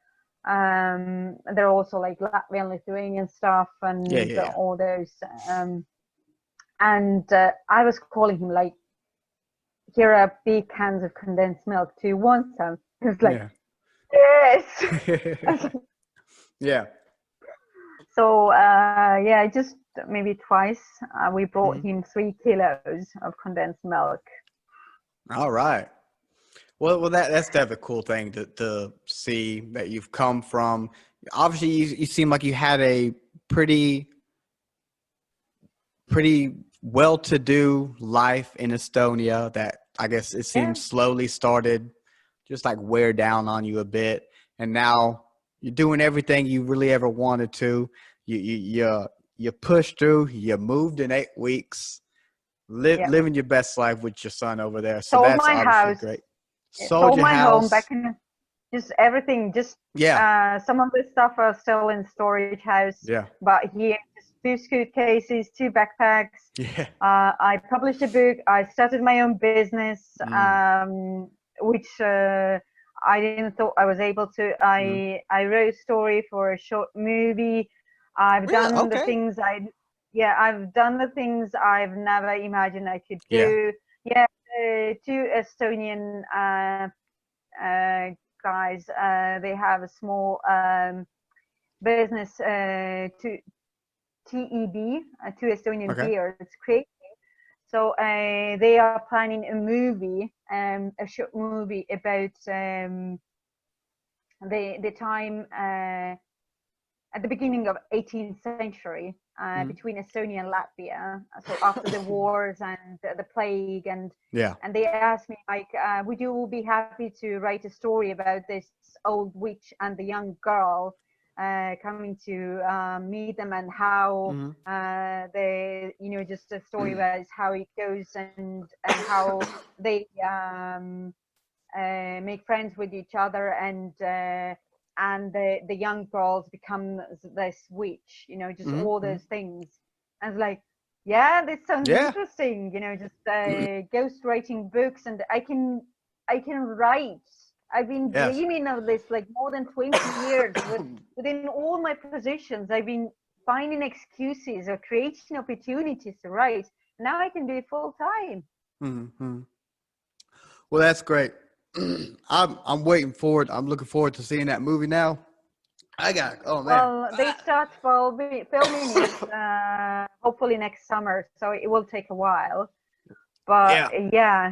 Um, they're also like Latvian, Lithuanian stuff, Yeah. and Yeah. Yeah. all those. Um, and uh, I was calling him like, "Here are big cans of condensed milk. Do you want some?" He was like, "Yes." Yeah. So uh, yeah, just maybe twice uh, we brought Mm-hmm. him three kilos of condensed milk. All right. Well, well, that that's definitely a cool thing to to see that you've come from. Obviously, you you seem like you had a pretty pretty well-to-do life in Estonia that I guess it Yeah, seems slowly started just like wear down on you a bit, and now you're doing everything you really ever wanted to. You you you, you pushed through. You moved in eight weeks, live, yeah. living your best life with your son over there. So Sold that's my obviously house, great. Sold sold your my home house. back in, just everything. Just Yeah, uh, some of the stuff are still in storage house, yeah, but here just two suitcases, two backpacks. yeah. Uh, I published a book. I started my own business, Mm, um, which uh, I didn't thought I was able to. mm. I I wrote a story for a short movie. I've Really? done the Okay. things I, yeah, I've done the things I've never imagined I could Yeah. do. Yeah, uh, two Estonian uh, uh, guys. Uh, they have a small um, business. Uh, to T E B, uh, two Estonian Okay. beers. It's creating. So uh, they are planning a movie, um, a short movie about um, the the time uh, at the beginning of eighteenth century uh, Mm. between Estonia and Latvia. So after the wars and the, the plague, and Yeah. and they asked me like, uh, would you be happy to write a story about this old witch and the young girl uh, coming to um, meet them, and how Mm-hmm. uh, they, you know, just a story about how it goes, and and how they um, uh, make friends with each other, and uh, and the the young girls become this witch, you know, just all Mm-hmm. those things. And it's like, yeah, this sounds Yeah. interesting, you know, just uh, ghost writing books, and I can I can write. I've been Yes. dreaming of this like more than twenty years. With within all my positions, I've been finding excuses or creating opportunities to write. Now I can do it full time. Mm-hmm. Well, that's great. I'm I'm waiting forward. I'm looking forward to seeing that movie now. I got. Oh man. Well, they start filming filming it uh, hopefully next summer, so it will take a while. But Yeah. uh, yeah,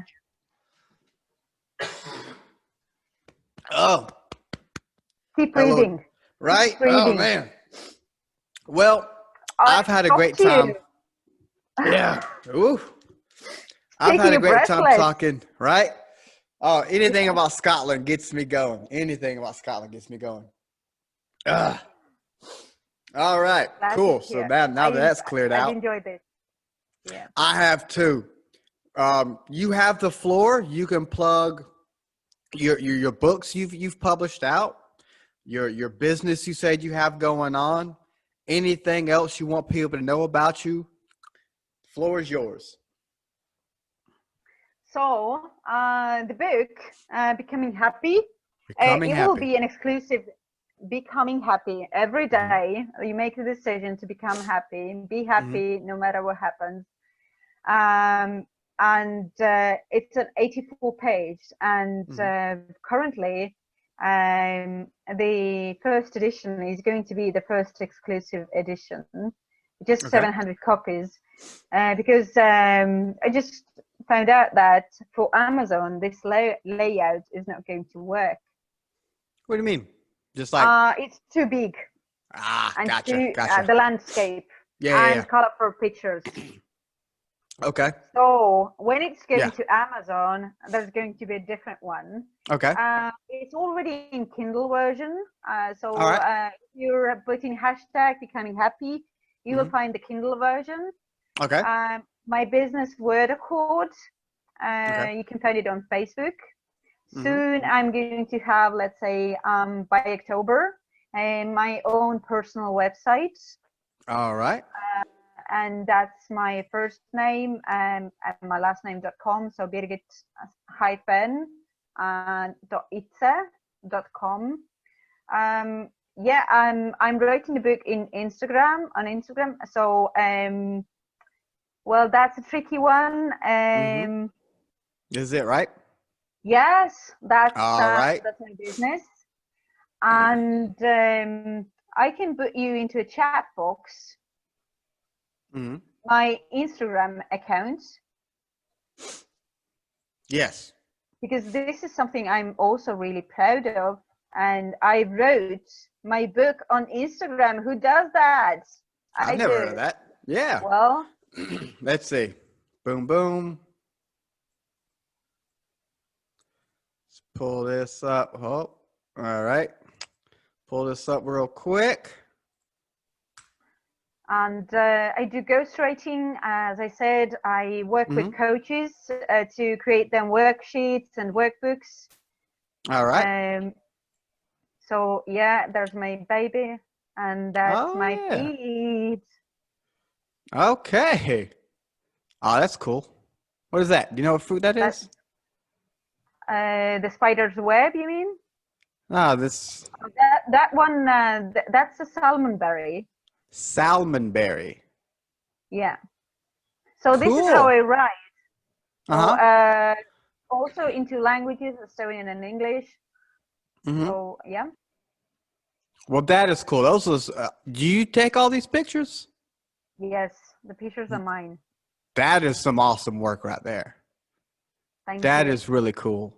Oh. keep Hello. reading, Right. keep Oh reading. man. Well, I I've had a talk great to time. you. Yeah. Ooh. I've Taking had a you great time breathless. talking. Right. Oh, anything about Scotland gets me going. Anything about Scotland gets me going. Ah. All right. Glad to Cool. So hear. now, now that I that's cleared I've out, enjoyed this. Yeah. I have too. um, you have the floor. You can plug your your, your books you've you've published out, your your business you said you have going on, anything else you want people to know about you. Floor is yours. So uh, the book, uh, Becoming Happy, uh, Becoming it will happy. be an exclusive. Becoming happy every day. You make the decision to become happy, be Mm-hmm. happy no matter what happens. Um, and uh, it's an eighty-four page, and Mm-hmm. uh, currently um, the first edition is going to be the first exclusive edition, just Okay. seven hundred copies, uh, because um, I just found out that for Amazon this lay- layout is not going to work. What do you mean? Just like Uh, it's too big ah, and gotcha, too uh, gotcha. the landscape Yeah, yeah, and colorful pictures. yeah. Okay. So when it's Yeah. going to Amazon, there's going to be a different one. Okay. Uh, it's already in Kindle version. Uh, so All right. uh, if you're putting hashtag becoming happy, you will Mm-hmm. find the Kindle version. Okay. Um, my business word accord, uh, Okay. you can find it on Facebook. Mm-hmm. Soon I'm going to have, let's say, um, by October, uh, my own personal website. All right. Uh, and that's my first name and, and my last name dot com. So Birgit hyphen uh, dot itze dot com. Um, yeah, I'm I'm writing the book in Instagram on Instagram. So um, well, that's a tricky one. Um, Mm-hmm. Is it right? yes, that's All uh, right. that's my business, and um, I can put you into a chat box. Mm-hmm. My Instagram account, Yes. because this is something I'm also really proud of. And I wrote my book on Instagram. Who does that? I've I never heard of do. that. Yeah. Well, Let's see. Boom, boom. Let's pull this up. Oh, all right. Pull this up real quick. and uh, I do ghostwriting. As I said, I work Mhm. with coaches uh, to create them worksheets and workbooks. All right. Um, so yeah, there's my baby, and that's Oh, my yeah. feet. Okay. Oh, that's cool. What is that? Do you know what fruit that That, is? uh, the spider's web, you mean? Ah, this That that one, uh, th- that's a salmon berry. salmonberry. Yeah. So this is how Cool. I write. So Uh-huh. uh, also into languages, Estonian and English. Mm-hmm. So yeah. Well, that is cool. Those was, uh, do you take all these pictures? Yes, the pictures are mine. That is some awesome work right there. Thank That you. is really cool.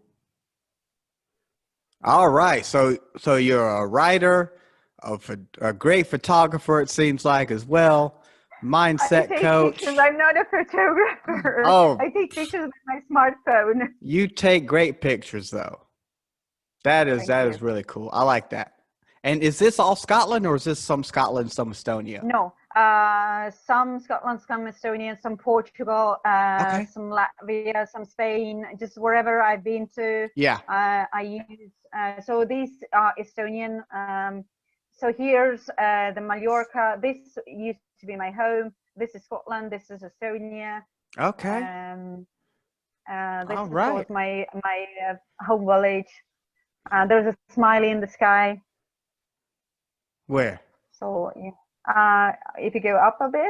All right. So so you're a writer, a, pho- a great photographer, it seems like, as well. I Mindset take coach. pictures. I'm not a photographer. Oh, I take pictures with my smartphone. you take great pictures though. That is Thank that you. is really cool. I like that. And is this all Scotland or is this some Scotland, some Estonia? No, uh, some Scotland, some Estonia, some Portugal, uh, Okay. some Latvia, some Spain, just wherever I've been to. Yeah. Uh, I use, uh, so these are Estonian. Um, so here's uh, the Mallorca. This used to be my home. This is Scotland. This is Estonia. Okay. Um, uh, this All is, of course, right. my my uh, home village. Uh, there's a smiley in the sky. Where? So yeah. Uh, if you go up a bit,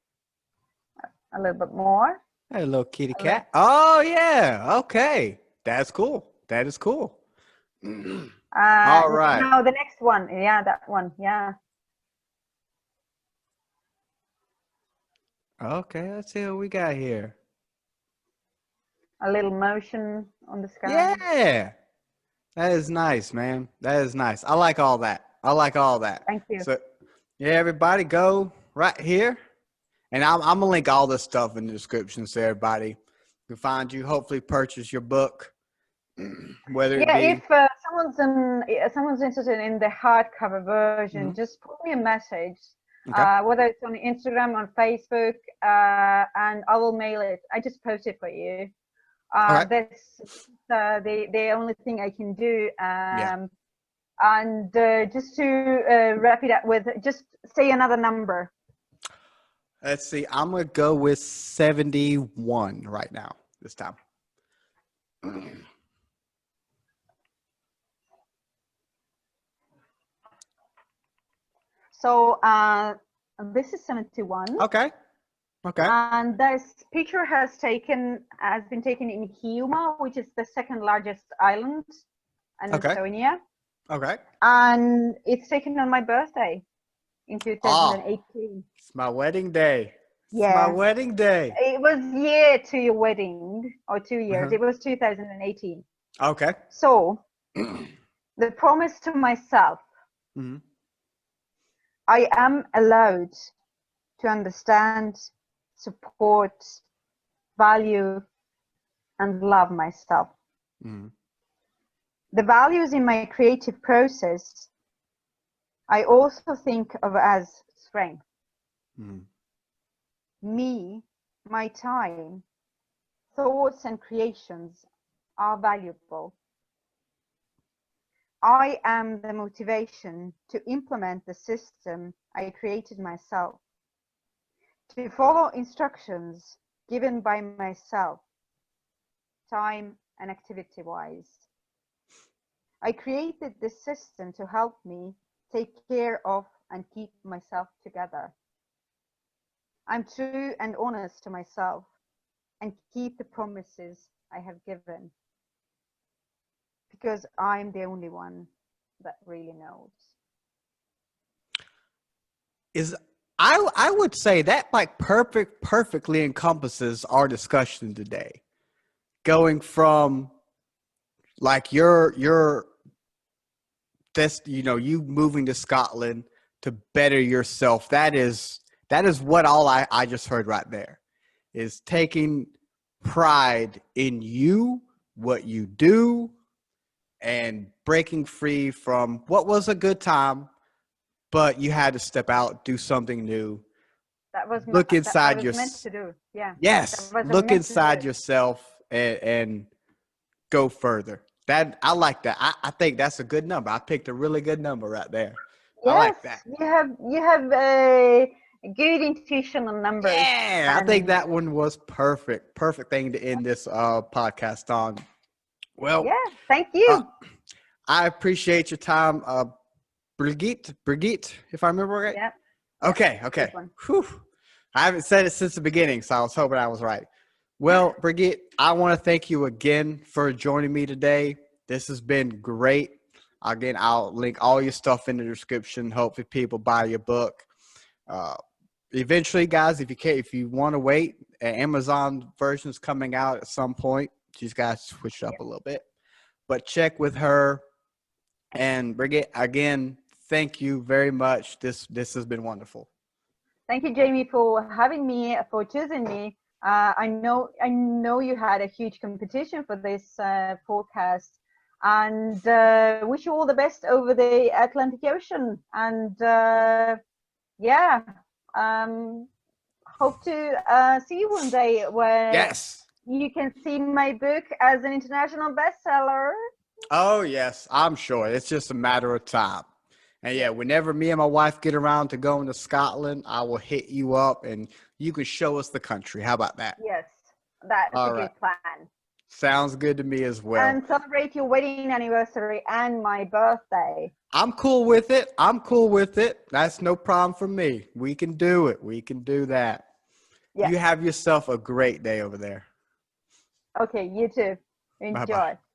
a little bit more. Hey, little kitty a little- cat. Oh yeah. Okay. That's cool. That is cool. Uh, All right. Now the next one, yeah, that one, yeah. Okay, let's see what we got here. A little motion on the sky. Yeah. That is nice, man. That is nice. I like all that. I like all that. Thank you. So, yeah, everybody go right here. And I'm, I'm going to link all this stuff in the description so everybody can find you. Hopefully purchase your book, whether it Yeah, be. if uh, someone's in, uh, someone's interested in the hardcover version, Mhm. just put me a message. Okay. uh, whether it's on Instagram, on Facebook, uh, and I will mail it. I just post it for you. Uh, Okay. that's uh, the the only thing I can do. Yeah. Um, and uh, just to uh, wrap it up with, just say another number. Let's see. I'm gonna go with seventy-one right now. This time. So uh, this is seventy-one. Okay. Okay. And this picture has taken has been taken in Hiiumaa, which is the second largest island in Okay. Estonia. Okay. And it's taken on my birthday in two thousand eighteen. Oh, it's my wedding day. It's Yeah. my wedding day. It was year to your wedding, or two years. Uh-huh. It was two thousand eighteen. Okay. So the promise to myself, Mm-hmm. I am allowed to understand, support, value, and love myself. Mm-hmm. The values in my creative process, I also think of as strength. Mm-hmm. Me, my time, thoughts, and creations are valuable. I am the motivation to implement the system I created myself, to follow instructions given by myself, time and activity wise. I created this system to help me take care of and keep myself together. I'm true and honest to myself and keep the promises I have given, because I'm the only one that really knows. Is I I would say that like perfect perfectly encompasses our discussion today. Going from like your your this you know you moving to Scotland to better yourself. That is that is what all I, I just heard right there. Is taking pride in you, what you do, and breaking free from what was a good time, but you had to step out, do something new. That was Look ma- inside that I was your meant to do. Yeah. yes. That was Look meant to inside do. yourself and, and go further. That I like that. I, I think that's a good number. I picked a really good number right there. I Yes, like that. you have you have a good intuition on numbers. Yeah, I and think that one was perfect. Perfect thing to end this uh, podcast on. Well, yeah, thank you. uh, I appreciate your time, uh, Brigitte. Brigitte, if I remember right. Yeah. Okay. Okay. Good one. Whew. I haven't said it since the beginning, so I was hoping I was right. Well, Brigitte, I want to thank you again for joining me today. This has been great. Again, I'll link all your stuff in the description. Hopefully, people buy your book. Uh, eventually, guys, if you can, if you want to wait, an Amazon version is coming out at some point. She's got to switch it up a little bit, but check with her. And Brigitte, again, thank you very much. This this has been wonderful. Thank you, Jamie, for having me, for choosing me. Uh, I know I know you had a huge competition for this uh, podcast, and uh, wish you all the best over the Atlantic Ocean. And uh, yeah, um, hope to uh, see you one day where Yes. you can see my book as an international bestseller. Oh, yes, I'm sure. It's just a matter of time. And yeah, whenever me and my wife get around to going to Scotland, I will hit you up and you can show us the country. How about that? Yes, that's All a right. good plan. Sounds good to me as well. And celebrate your wedding anniversary and my birthday. I'm cool with it. I'm cool with it. That's no problem for me. We can do it. We can do that. Yeah. You have yourself a great day over there. Okay, you too. Enjoy. Bye-bye.